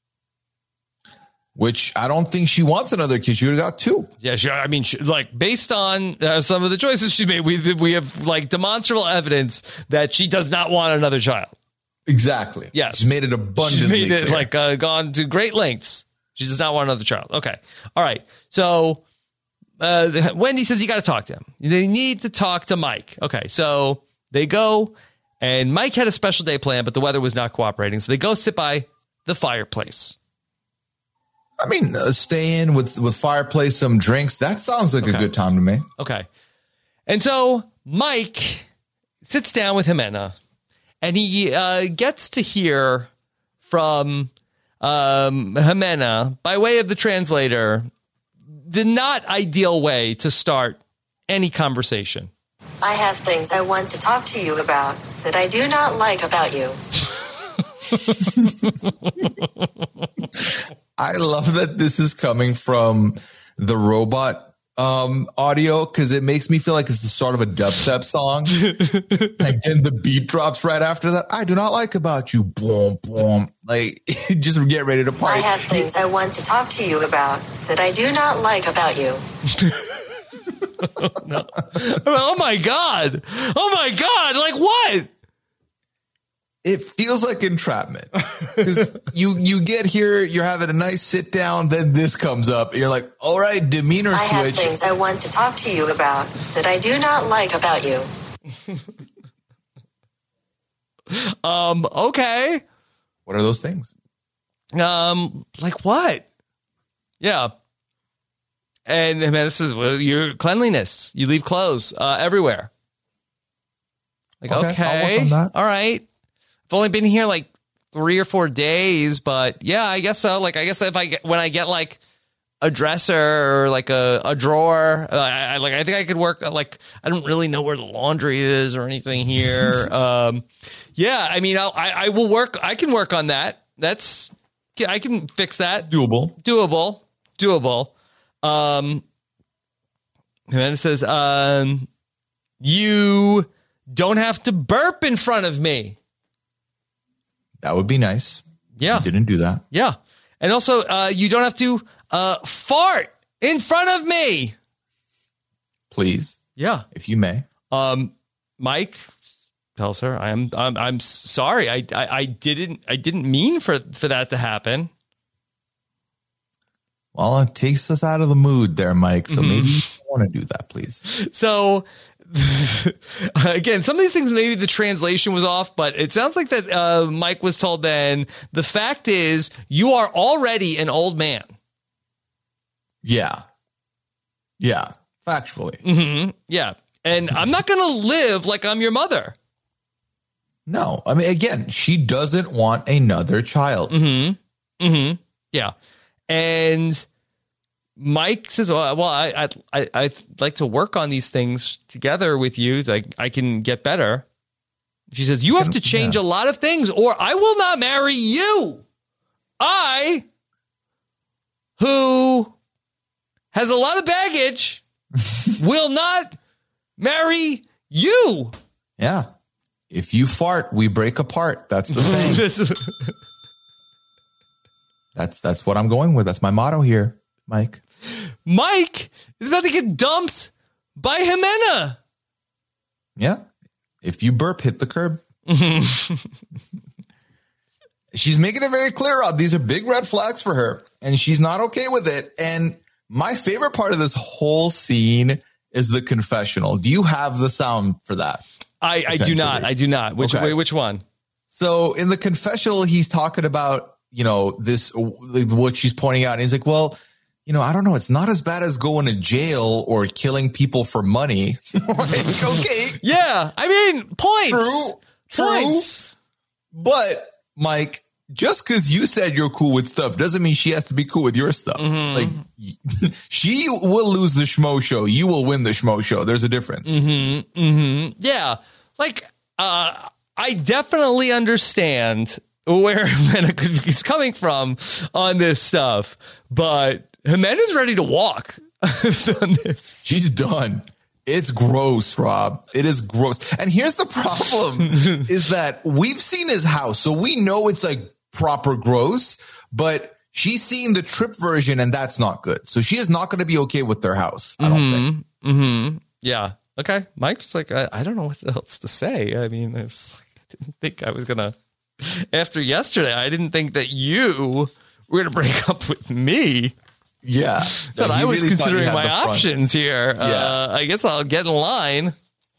Which I don't think she wants another kid. She would have got 2. Yeah, sure. I mean, like based on some of the choices she made, we have like demonstrable evidence that she does not want another child. Exactly. Yes, she's made it abundantly She's made it clear. Gone to great lengths. She does not want another child. Okay. All right. So Wendy says you got to talk to him. They need to talk to Mike. Okay. So they go, and Mike had a special day planned, but the weather was not cooperating. So they go sit by the fireplace. I mean, stay in with fireplace, some drinks. That sounds like a good time to me. Okay. And so Mike sits down with Jimena and he gets to hear from Jimena by way of the translator, the not ideal way to start any conversation. I have things I want to talk to you about that I do not like about you. I love that this is coming from the robot audio because it makes me feel like it's the start of a dubstep song. And then the beat drops right after that. I do not like about you. Boom, boom. Like, just get ready to party. I have things I want to talk to you about that I do not like about you. No. Oh my God. Oh my God. Like what? It feels like entrapment. you get here, you're having a nice sit down, then this comes up. And you're like, all right, demeanor switch. I have things I want to talk to you about that I do not like about you. Okay. What are those things? Like what? Yeah. And man, this is your cleanliness. You leave clothes everywhere. Like, okay. I'll work on that. All right. I've only been here like 3 or 4 days, but yeah, I guess so. Like, I guess when I get like a dresser or like a drawer, I think I could work. Like, I don't really know where the laundry is or anything here. Yeah, I mean, I will work. I can work on that. I can fix that. Doable. And then it says, you don't have to burp in front of me. That would be nice. Yeah. You didn't do that. Yeah. And also, you don't have to fart in front of me. please. Yeah. If you may. Mike tells her, I'm sorry. I didn't mean for that to happen. Well, it takes us out of the mood there, Mike. So maybe you don't want to do that, please. So again, some of these things, maybe the translation was off, but it sounds like that Mike was told then, the fact is you are already an old man. Yeah. Yeah. Factually. Mm-hmm. Yeah. And I'm not going to live like I'm your mother. No. I mean, again, she doesn't want another child. Mm-hmm. Mm-hmm. Yeah. And Mike says, well, I'd like to work on these things together with you. Like I can get better. She says, you have to change a lot of things or I will not marry you. I, who has a lot of baggage, will not marry you. Yeah. If you fart, we break apart. That's the thing. That's what I'm going with. That's my motto here, Mike. Mike is about to get dumped by Jimena. Yeah. If you burp, hit the curb. She's making it very clear, Rob. These are big red flags for her, and she's not okay with it. And my favorite part of this whole scene is the confessional. Do you have the sound for that? I do not. I do not. Which one? So in the confessional, he's talking about, this, what she's pointing out. And he's like, well, I don't know. It's not as bad as going to jail or killing people for money. Like, okay. Yeah. I mean, points. True. Points. But Mike, just because you said you're cool with stuff doesn't mean she has to be cool with your stuff. Mm-hmm. Like she will lose the schmo show. You will win the schmo show. There's a difference. Mm-hmm. Mm-hmm. Yeah. Like, I definitely understand where Jimena is coming from on this stuff, but Jimena's ready to walk on this. She's done. It's gross, Rob. It is gross. And here's the problem is that we've seen his house, so we know it's like proper gross, but she's seen the trip version and that's not good. So she is not going to be okay with their house, I don't think. Mm-hmm. Yeah. Okay. Mike's like, I don't know what else to say. I mean, I didn't think I was going to, after yesterday, I didn't think that you were going to break up with me. Yeah. But I was really considering my options here. Yeah. I guess I'll get in line.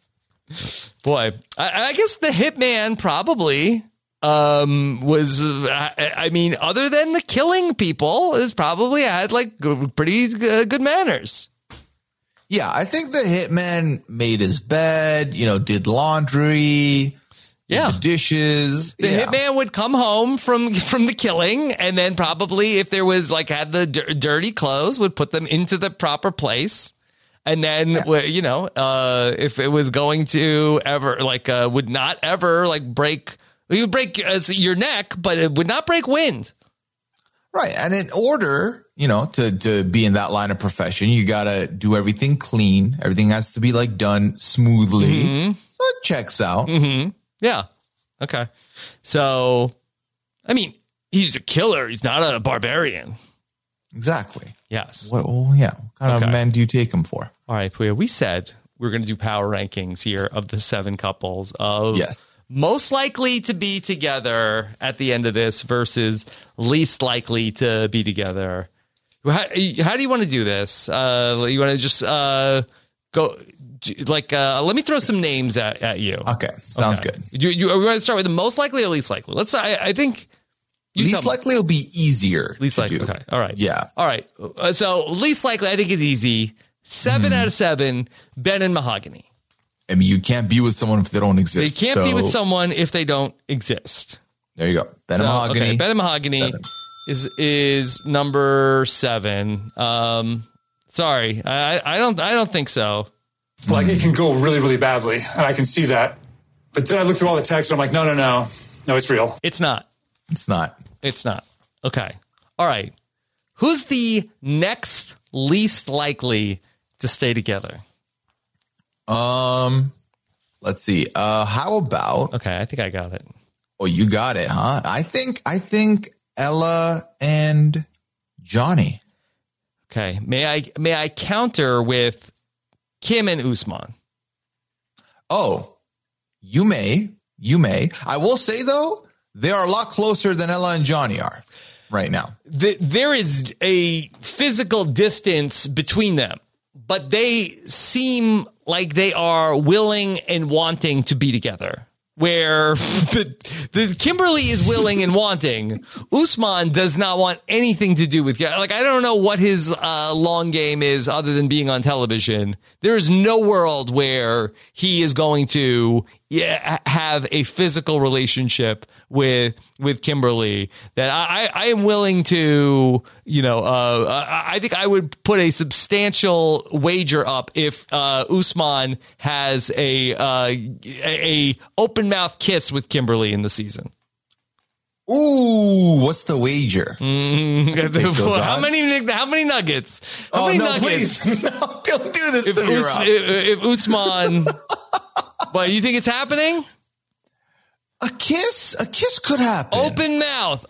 Boy, I guess the hitman probably was, I mean, other than the killing people, is probably had like pretty good manners. Yeah, I think the hitman made his bed, did laundry, did the dishes. The hitman would come home from the killing, and then probably if there was had the dirty clothes, would put them into the proper place. And then, if it was going to ever would not ever break, you would break your neck, but it would not break wind. Right. And in order, to be in that line of profession, you got to do everything clean. Everything has to be done smoothly. Mm-hmm. So it checks out. Mm-hmm. Yeah. Okay. So, I mean, he's a killer. He's not a barbarian. Exactly. Yes. What kind of men do you take him for? All right, Puya. We said we're going to do power rankings here of the 7 couples of most likely to be together at the end of this versus least likely to be together. How do you want to do this? You want to just go? Let me throw some names at you. Okay, sounds good. You want to start with the most likely or least likely? Let's. I think least likely will be easier. Least likely. Okay. All right. Yeah. All right. So least likely, I think it's easy. 7 out of 7. Ben and Mahogany. I mean, you can't be with someone if they don't exist. They can't be with someone if they don't exist. There you go. Ben and Mahogany. Okay, Ben and Mahogany is number 7. Sorry, I don't think so. It can go really, really badly, and I can see that. But then I look through all the text, and I'm like, no, it's real. It's not. It's not. It's not. Okay. All right. Who's the next least likely to stay together? Let's see. How about? Okay, I think I got it. Oh, you got it, huh? I think Ella and Johnny. Okay. May I counter with Kim and Usman. Oh, you may. I will say, though, they are a lot closer than Ella and Johnny are right now. There is a physical distance between them, but they seem like they are willing and wanting to be together. Where the Kimberly is willing and wanting, Usman does not want anything to do with. Like, I don't know what his long game is other than being on television. There is no world where he is going to have a physical relationship with Kimberly that I am willing to, I think I would put a substantial wager up if Usman has a open mouth kiss with Kimberly in the season. Ooh, what's the wager? How many nuggets? How many nuggets? Please. No, don't do this to me, Rob. If Usman, but you think it's happening? A kiss could happen. Open mouth.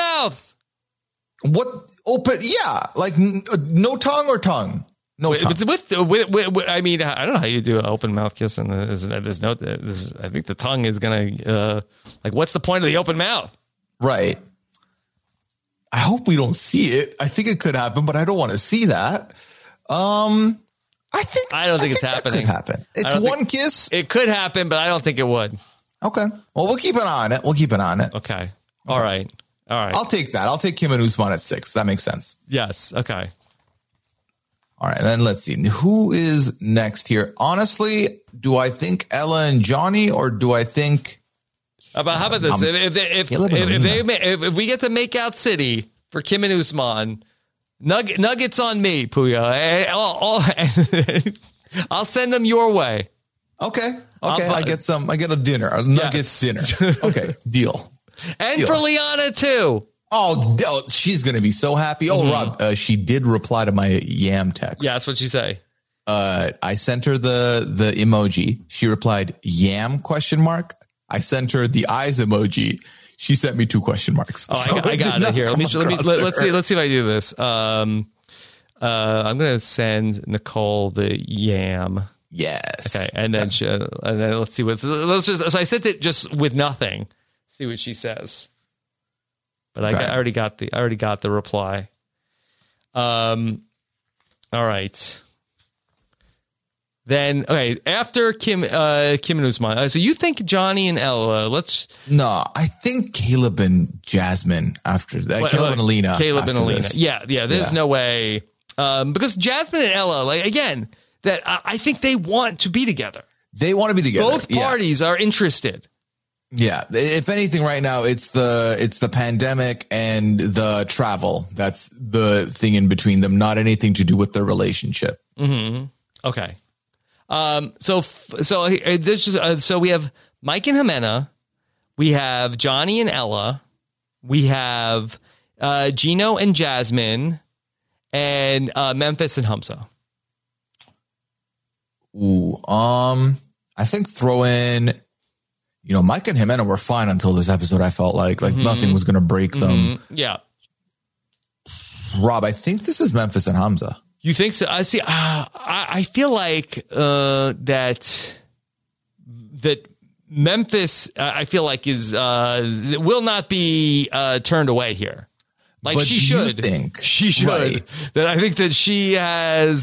What open? Yeah, like no tongue or tongue. No tongue. I mean, I don't know how you do an open mouth kiss, and there's no. I think the tongue is gonna. What's the point of the open mouth? Right. I hope we don't see it. I think it could happen, but I don't want to see that. I don't think it's happening. Could happen. It's one kiss. It could happen, but I don't think it would. Okay. Well, we'll keep an eye on it. Okay. All right. I'll take that. I'll take Kim and Usman at 6. That makes sense. Yes. Okay. All right. Then let's see. Who is next here? Honestly, do I think Ella and Johnny, or do I think... How about this? If we get to Make Out City for Kim and Usman, nuggets on me, Puya. I'll send them your way. Okay. I get a dinner, a nuggets dinner. Okay, deal. And for Liana too. Oh, she's going to be so happy. Oh, Rob, she did reply to my yam text. Yeah, that's what she say. I sent her the emoji. She replied, yam ? I sent her the eyes emoji. She sent me 2 question marks. Oh, so I got it here. Let's see if I do this. I'm going to send Nicole the yam. Yes. Okay, and then let's see so I sent it just with nothing. See what she says. But okay. I already got the reply. All right. Then after Kim and Usman. So you think Johnny and Ella? No, I think Caleb and Jasmine after that. Caleb and Alina. Yeah. There's no way because Jasmine and Ella, that I think they want to be together. They want to be together. Both parties are interested. Yeah. If anything, right now it's the pandemic and the travel. That's the thing in between them. Not anything to do with their relationship. Mm-hmm. Okay. So we have Mike and Jimena, we have Johnny and Ella, we have Gino and Jasmine, and Memphis and Hamza. Ooh, I think throw in, Mike and Jimena were fine until this episode. I felt like nothing was going to break them. Yeah. Rob, I think this is Memphis and Hamza. You think so? I see. I feel like that Memphis, I feel like will not be turned away here. Like but she should. She should. Right. That I think that she has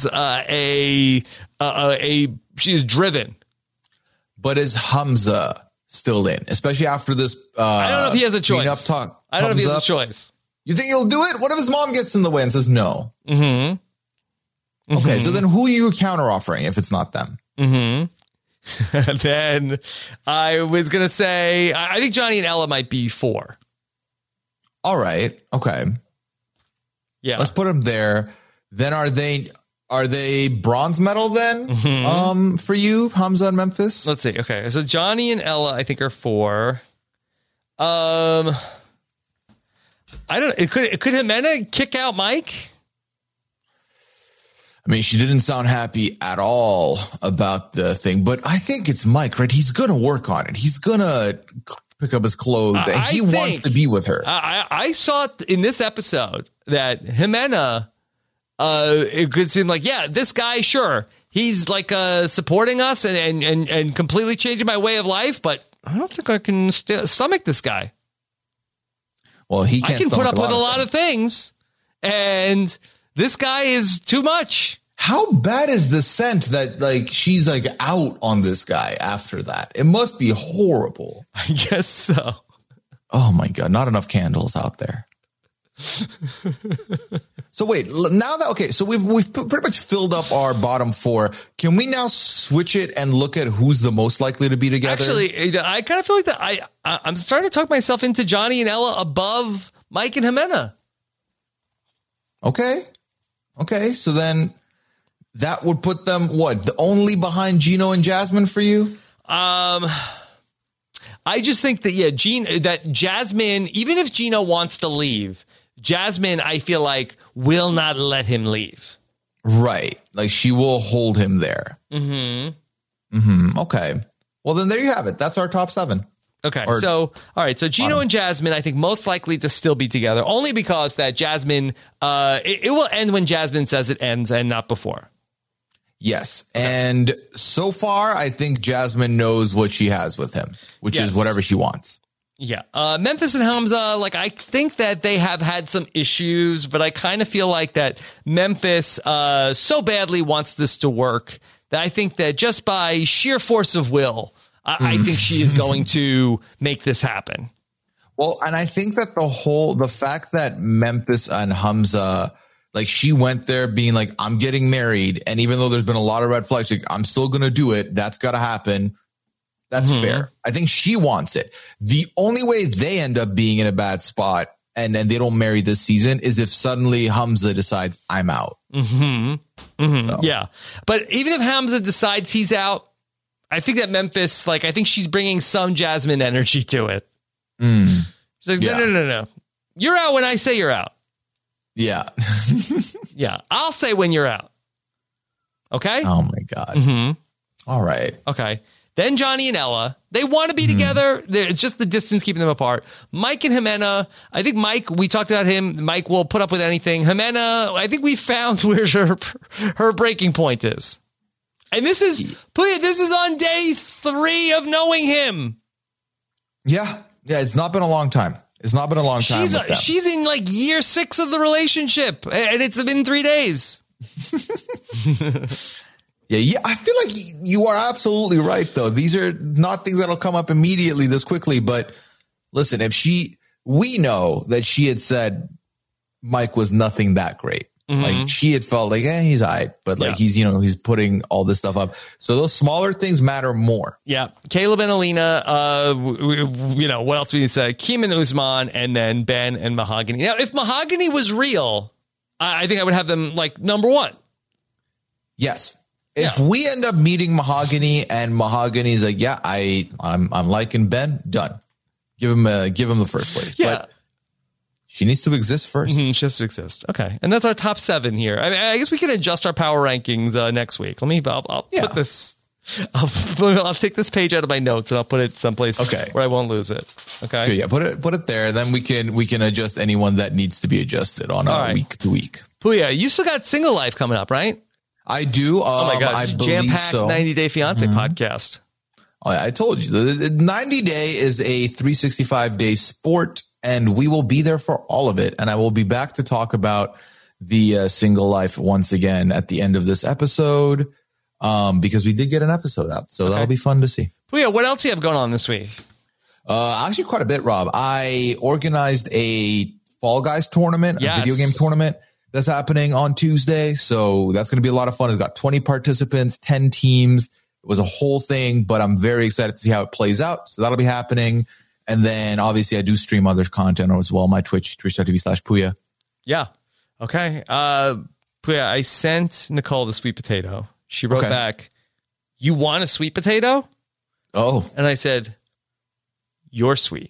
she is driven. But is Hamza still in? Especially after this. I don't know if he has a choice. I don't know if he has a choice. You think he'll do it? What if his mom gets in the way and says no? Mm-hmm. Okay, so then who are you counter offering if it's not them? Mm-hmm. Then I was going to say, I think Johnny and Ella might be 4. All right. Okay. Yeah. Let's put them there. Then are they bronze medal then for you, Hamza and Memphis? Let's see. Okay. So Johnny and Ella, I think, are 4. I don't know. Could Jimena kick out Mike? I mean, she didn't sound happy at all about the thing, but I think it's Mike, right? He's going to work on it. He's going to pick up his clothes and he wants to be with her. I saw it in this episode that Jimena, it could seem like, this guy, sure, he's like supporting us and completely changing my way of life, but I don't think I can stomach this guy. Well, he can't. I can put up with a lot of things, and this guy is too much. How bad is the scent that like she's like out on this guy after that? It must be horrible. I guess so. Oh my God, not enough candles out there. So wait, now that okay, so we've pretty much filled up our bottom four. Can we now switch it and look at who's the most likely to be together? Actually, I kind of feel like that. I'm starting to talk myself into Johnny and Ella above Mike and Jimena. Okay, so then that would put them only behind Gino and Jasmine for you? I just think that that Jasmine, even if Gino wants to leave, Jasmine, I feel like, will not let him leave. Right. Like she will hold him there. Okay. Well, then there you have it. That's our top 7. Okay. All right. So Gino and Jasmine, I think most likely to still be together, only because that Jasmine, it will end when Jasmine says it ends and not before. Yes. Okay. And so far, I think Jasmine knows what she has with him, which is whatever she wants. Yeah. Memphis and Hamza, like, I think that they have had some issues, but I kind of feel like that Memphis so badly wants this to work that I think that just by sheer force of will, I think she is going to make this happen. Well, and I think that the fact that Memphis and Hamza, like she went there being like, I'm getting married. And even though there's been a lot of red flags, like, I'm still going to do it. That's got to happen. That's fair. I think she wants it. The only way they end up being in a bad spot and then they don't marry this season is if suddenly Hamza decides I'm out. So. Yeah. But even if Hamza decides he's out, I think that Memphis, like, I think she's bringing some Jasmine energy to it. She's like, no. You're out when I say you're out. Yeah. Yeah. I'll say when you're out. Okay. Oh my God. All right. Okay. Then Johnny and Ella, they want to be together. It's just the distance keeping them apart. Mike and Jimena, I think Mike, we talked about him. Mike will put up with anything. Jimena, I think we found where her breaking point is. And this is on day 3 of knowing him. Yeah. Yeah. It's not been a long time. She's in like year 6 of the relationship and it's been 3 days. Yeah, I feel like you are absolutely right, though. These are not things that'll come up immediately this quickly. But listen, we know that she had said Mike was nothing that great. Like she had felt like, he's all right, but like he's putting all this stuff up. So those smaller things matter more. Yeah, Caleb and Alina. What else we need to say? Keem and Usman, and then Ben and Mahogany. Now, if Mahogany was real, I think I would have them like number 1. Yes. If we end up meeting Mahogany and Mahogany's like, I'm liking Ben, done. Give him the first place. Yeah. But she needs to exist first. She has to exist. Okay. And that's our top 7 here. I mean, I guess we can adjust our power rankings next week. I'll put this, I'll take this page out of my notes and I'll put it someplace where I won't lose it. Okay. Yeah. Put it there. Then we can adjust anyone that needs to be adjusted on week to week. Puya, you still got Single Life coming up, right? I do. Oh my God. Jam-packed 90 Day Fiance podcast. Oh, I told you the 90 Day is a 365-day sport and we will be there for all of it. And I will be back to talk about the Single Life once again at the end of this episode because we did get an episode out. So that'll be fun to see. Puya, what else do you have going on this week? Actually quite a bit, Rob. I organized a Fall Guys tournament, a video game tournament. That's happening on Tuesday. So that's going to be a lot of fun. It's got 20 participants, 10 teams. It was a whole thing, but I'm very excited to see how it plays out. So that'll be happening. And then obviously I do stream other content as well. My twitch.tv/Puya. Yeah. Okay. Puya, I sent Nicole the sweet potato. She wrote back, "You want a sweet potato?" Oh. And I said, "You're sweet."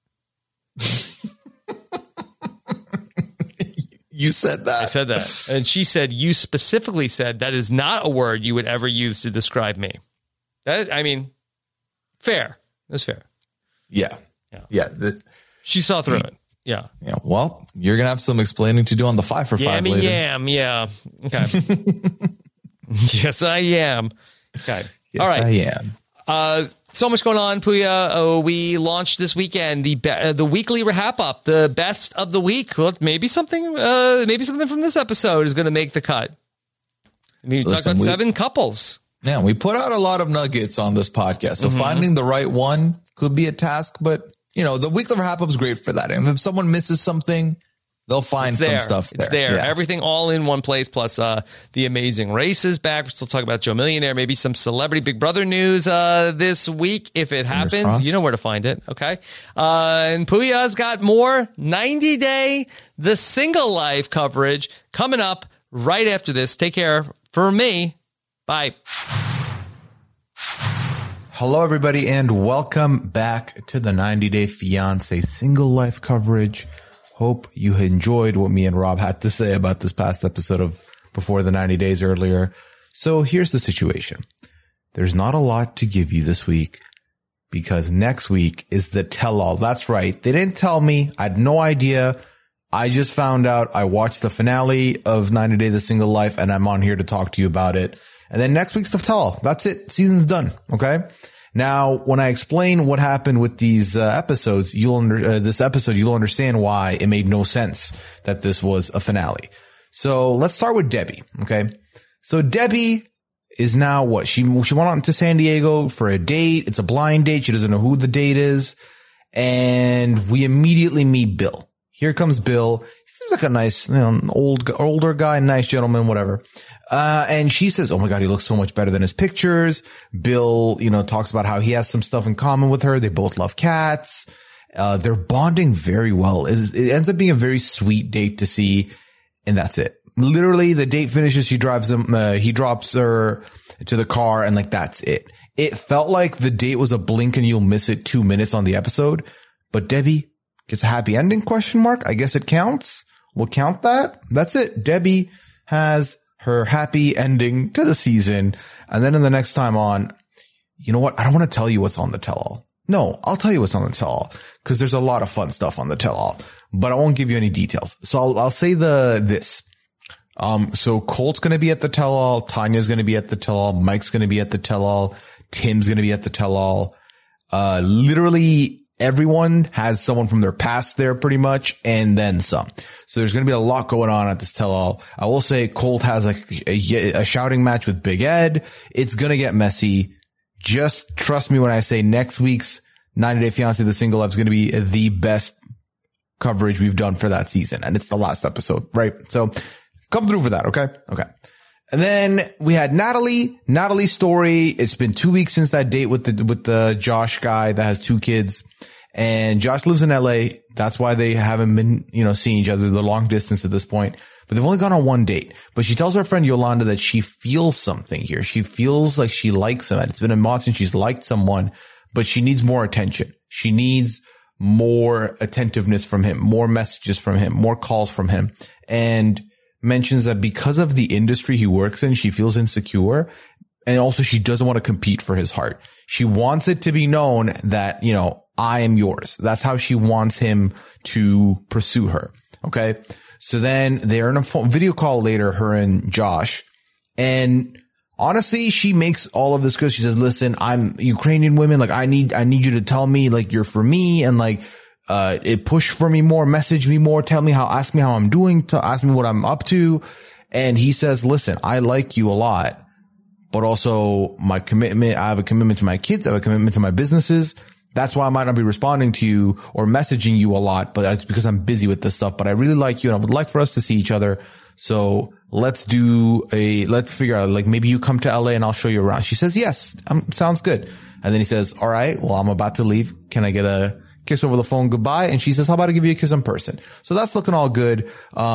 You said that. I said that. And she said, you specifically said that is not a word you would ever use to describe me. Fair. That's fair. Yeah. She saw through it. Yeah. Yeah. Well, you're going to have some explaining to do on the 5 for 5 later. Yeah. Okay. Yes, I am. Okay. Yes, All right. I am. So much going on, Puya. We launched this weekend the weekly wrap up, the best of the week. Well, maybe something from this episode is going to make the cut. I mean, we talked about 7 couples. Yeah, we put out a lot of nuggets on this podcast. So finding the right one could be a task, but the weekly wrap up is great for that. And if someone misses something, they'll find some stuff there. It's there. Yeah. Everything all in one place, plus the Amazing Race is back. We're still talking about Joe Millionaire, maybe some Celebrity Big Brother news this week. If it happens, you know where to find it, okay? And Puya's got more 90-day The Single Life coverage coming up right after this. Take care for me. Bye. Hello, everybody, and welcome back to the 90-Day Fiancé Single Life coverage. Hope you enjoyed what me and Rob had to say about this past episode of Before the 90 Days earlier. So here's the situation. There's not a lot to give you this week because next week is the tell-all. That's right. They didn't tell me. I had no idea. I just found out. I watched the finale of 90 Day The Single Life, and I'm on here to talk to you about it. And then next week's the tell-all. That's it. Season's done. Okay. Now, when I explain what happened with these episodes, you'll understand why it made no sense that this was a finale. So let's start with Debbie. Okay. So Debbie is now what? She went out to San Diego for a date. It's a blind date. She doesn't know who the date is. And we immediately meet Bill. Here comes Bill. He seems like a nice, older guy, nice gentleman, whatever. And she says, oh my God, he looks so much better than his pictures. Bill, talks about how he has some stuff in common with her. They both love cats. They're bonding very well. It ends up being a very sweet date to see. And that's it. Literally, the date finishes. He drops her to the car, and that's it. It felt like the date was a blink and you'll miss it 2 minutes on the episode, but Debbie gets a happy ending ? I guess it counts. We'll count that. That's it. Debbie has her happy ending to the season. And then in the next time on, you know what? I don't want to tell you what's on the tell-all. No, I'll tell you what's on the tell-all because there's a lot of fun stuff on the tell-all, but I won't give you any details. So I'll say this. So Colt's going to be at the tell-all. Tanya's going to be at the tell-all. Mike's going to be at the tell-all. Tim's going to be at the tell-all. Literally everyone has someone from their past there pretty much, and then some. So there's going to be a lot going on at this tell-all. I will say Colt has a shouting match with Big Ed. It's going to get messy. Just trust me when I say next week's 90 Day Fiancé The Single Life is going to be the best coverage we've done for that season. And it's the last episode, right? So come through for that. Okay. Okay. And then we had Natalie's story. It's been 2 weeks since that date with the Josh guy that has 2 kids, and Josh lives in LA. That's why they haven't been, seeing each other. They're long distance at this point, but they've only gone on 1 date. But she tells her friend Yolanda that she feels something here. She feels like she likes him. It's been a month since she's liked someone, but she needs more attention. She needs more attentiveness from him, more messages from him, more calls from him. And mentions that because of the industry he works in, she feels insecure. And also she doesn't want to compete for his heart. She wants it to be known that, I am yours. That's how she wants him to pursue her. Okay. So then they're in a video call later, her and Josh. And honestly, she makes all of this good. She says, listen, I'm Ukrainian women. I need you to tell me you're for me. And it push for me more, message me more, ask me how I'm doing, ask me what I'm up to. And he says, listen, I like you a lot, but also I have a commitment to my kids. I have a commitment to my businesses. That's why I might not be responding to you or messaging you a lot, but that's because I'm busy with this stuff. But I really like you and I would like for us to see each other. So let's figure out, maybe you come to LA and I'll show you around. She says, yes, sounds good. And then he says, all right, well, I'm about to leave. Can I get a kiss over the phone goodbye? And she says, how about I give you a kiss in person? So that's looking all good.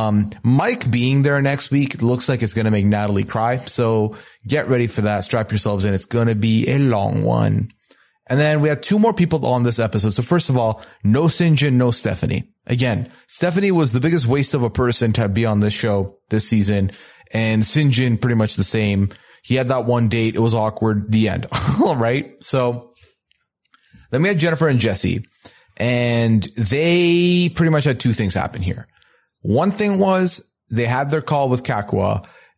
Mike being there next week looks like it's going to make Natalie cry. So get ready for that. Strap yourselves in. It's going to be a long one. And then we have 2 more people on this episode. So first of all, no Sinjin, no Stephanie. Again, Stephanie was the biggest waste of a person to be on this show this season. And Sinjin pretty much the same. He had that 1 date. It was awkward. The end. All right. So then we had Jennifer and Jesse. And they pretty much had 2 things happen here. One thing was they had their call with Kakwa,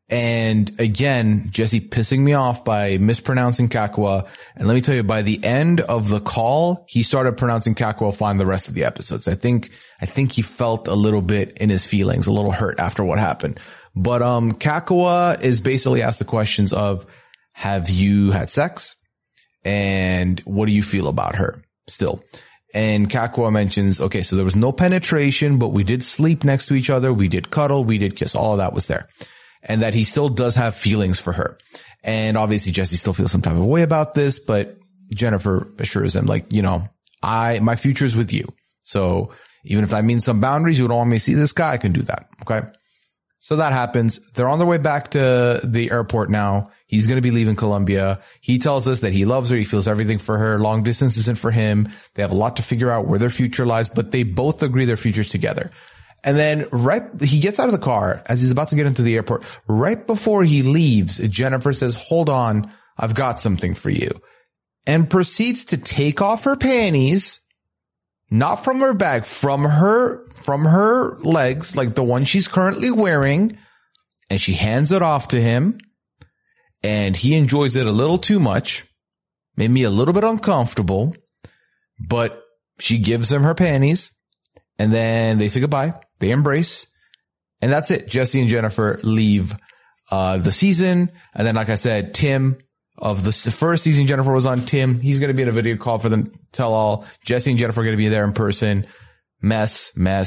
And again, Jesse pissing me off by mispronouncing Kakwa. And let me tell you, by the end of the call, he started pronouncing Kakwa fine the rest of the episodes. I think he felt a little bit in his feelings, a little hurt after what happened. But, Kakwa is basically asked the questions of, have you had sex? And what do you feel about her still? And Kakwa mentions, okay, so there was no penetration, but we did sleep next to each other. We did cuddle. We did kiss. All of that was there. And that he still does have feelings for her. And obviously Jesse still feels some type of way about this, but Jennifer assures him, like, you know, my future is with you. So even if that means some boundaries, you don't want me to see this guy, I can do that. Okay. So that happens. They're on their way back to the airport now. He's going to be leaving Colombia. He tells us that he loves her. He feels everything for her. Long distance isn't for him. They have a lot to figure out where their future lies, but they both agree their futures together. And then he gets out of the car as he's about to get into the airport. Right before he leaves, Jennifer says, hold on, I've got something for you. And proceeds to take off her panties, not from her bag, from her legs, like the one she's currently wearing. And she hands it off to him. And he enjoys it a little too much. Made me a little bit uncomfortable. But she gives him her panties. And then they say goodbye. They embrace. And that's it. Jesse and Jennifer leave the season. And then, like I said, Tim of the first season Jennifer was on, Tim, he's going to be in a video call for them tell all. Jesse and Jennifer are going to be there in person. Mess.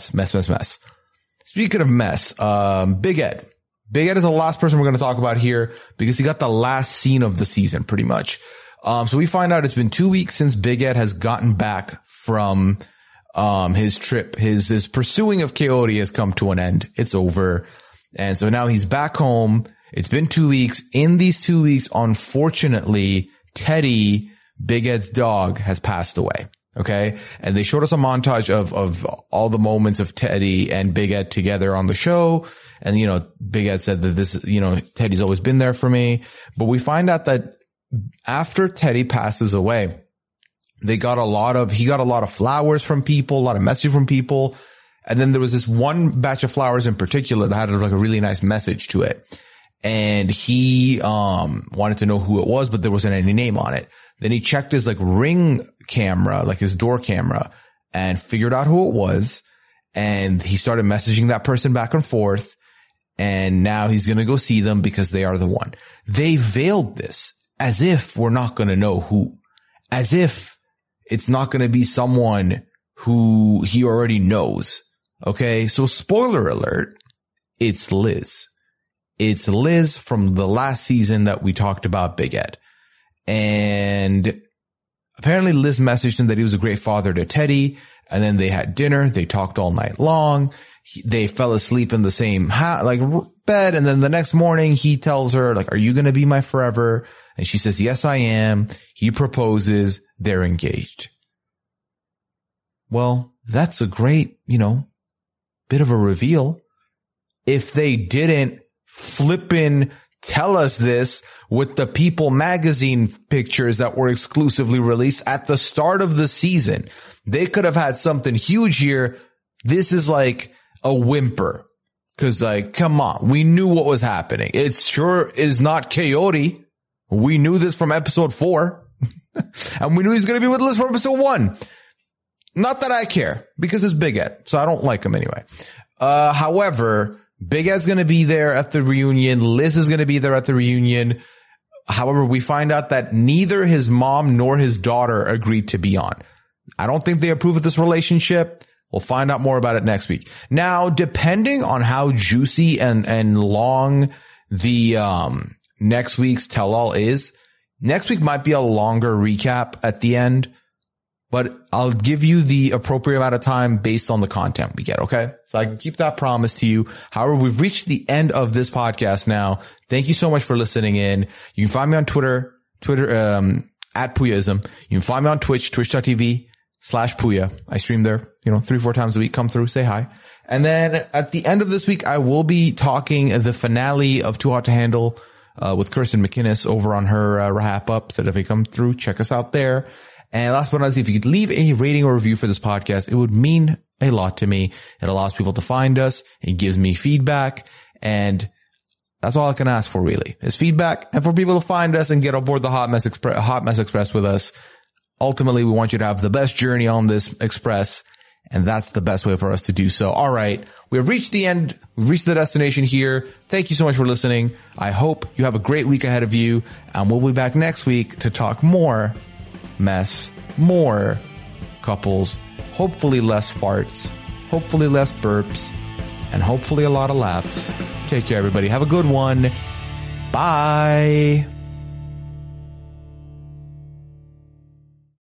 Speaking of mess, Big Ed. Big Ed is the last person we're going to talk about here because he got the last scene of the season pretty much. So we find out it's been 2 weeks since Big Ed has gotten back from his trip. His pursuing of Coyote has come to an end. It's over. And so now he's back home. It's been 2 weeks. In these 2 weeks, unfortunately, Teddy, Big Ed's dog, has passed away. Okay. And they showed us a montage of all the moments of Teddy and Big Ed together on the show. And, you know, Big Ed said that this, you know, Teddy's always been there for me. But we find out that after Teddy passes away, he got a lot of flowers from people, a lot of messages from people. And then there was this one batch of flowers in particular that had like a really nice message to it. And he, wanted to know who it was, but there wasn't any name on it. Then he checked his like Ring camera, like his door camera, and figured out who it was. And he started messaging that person back and forth. And now he's going to go see them because they are the one. They veiled this as if we're not going to know who, as if it's not going to be someone who he already knows. Okay. So spoiler alert. It's Liz. It's Liz from the last season that we talked about Big Ed. And apparently Liz messaged him that he was a great father to Teddy. And then they had dinner. They talked all night long. They fell asleep in the same bed. And then the next morning he tells her, like, are you going to be my forever? And she says, yes, I am. He proposes. They're engaged. Well, that's a great, bit of a reveal. If they didn't flippin' tell us this with the People magazine pictures that were exclusively released at the start of the season, they could have had something huge here. This is like a whimper. Cause come on, we knew what was happening. It sure is not Coyote. We knew this from episode 4 and we knew he's going to be with Liz from episode 1. Not that I care because it's Big Ed. So I don't like him anyway. However, Big Ed's going to be there at the reunion. Liz is going to be there at the reunion. However, we find out that neither his mom nor his daughter agreed to be on. I don't think they approve of this relationship. We'll find out more about it next week. Now, depending on how juicy and long the next week's tell-all is, next week might be a longer recap at the end. But I'll give you the appropriate amount of time based on the content we get, okay? So I can keep that promise to you. However, we've reached the end of this podcast now. Thank you so much for listening in. You can find me on Twitter, at Puyaism. You can find me on Twitch, twitch.tv/Puya. I stream there, 3-4 times a week. Come through, say hi. And then at the end of this week, I will be talking the finale of Too Hot to Handle, with Kirsten McInnes over on her wrap up. So if you come through, check us out there. And last but not least, if you could leave a rating or review for this podcast, it would mean a lot to me. It allows people to find us. It gives me feedback. And That's all I can ask for, really, is feedback and for people to find us and get aboard the Hot Mess Express with us. Ultimately, we want you to have the best journey on this express, and that's the best way for us to do so. All right. We have reached the end. We've reached the destination here. Thank you so much for listening. I hope you have a great week ahead of you, and we'll be back next week to talk more mess, more couples, hopefully less farts, hopefully less burps, and hopefully a lot of laughs. Take care, everybody. Have a good one. Bye.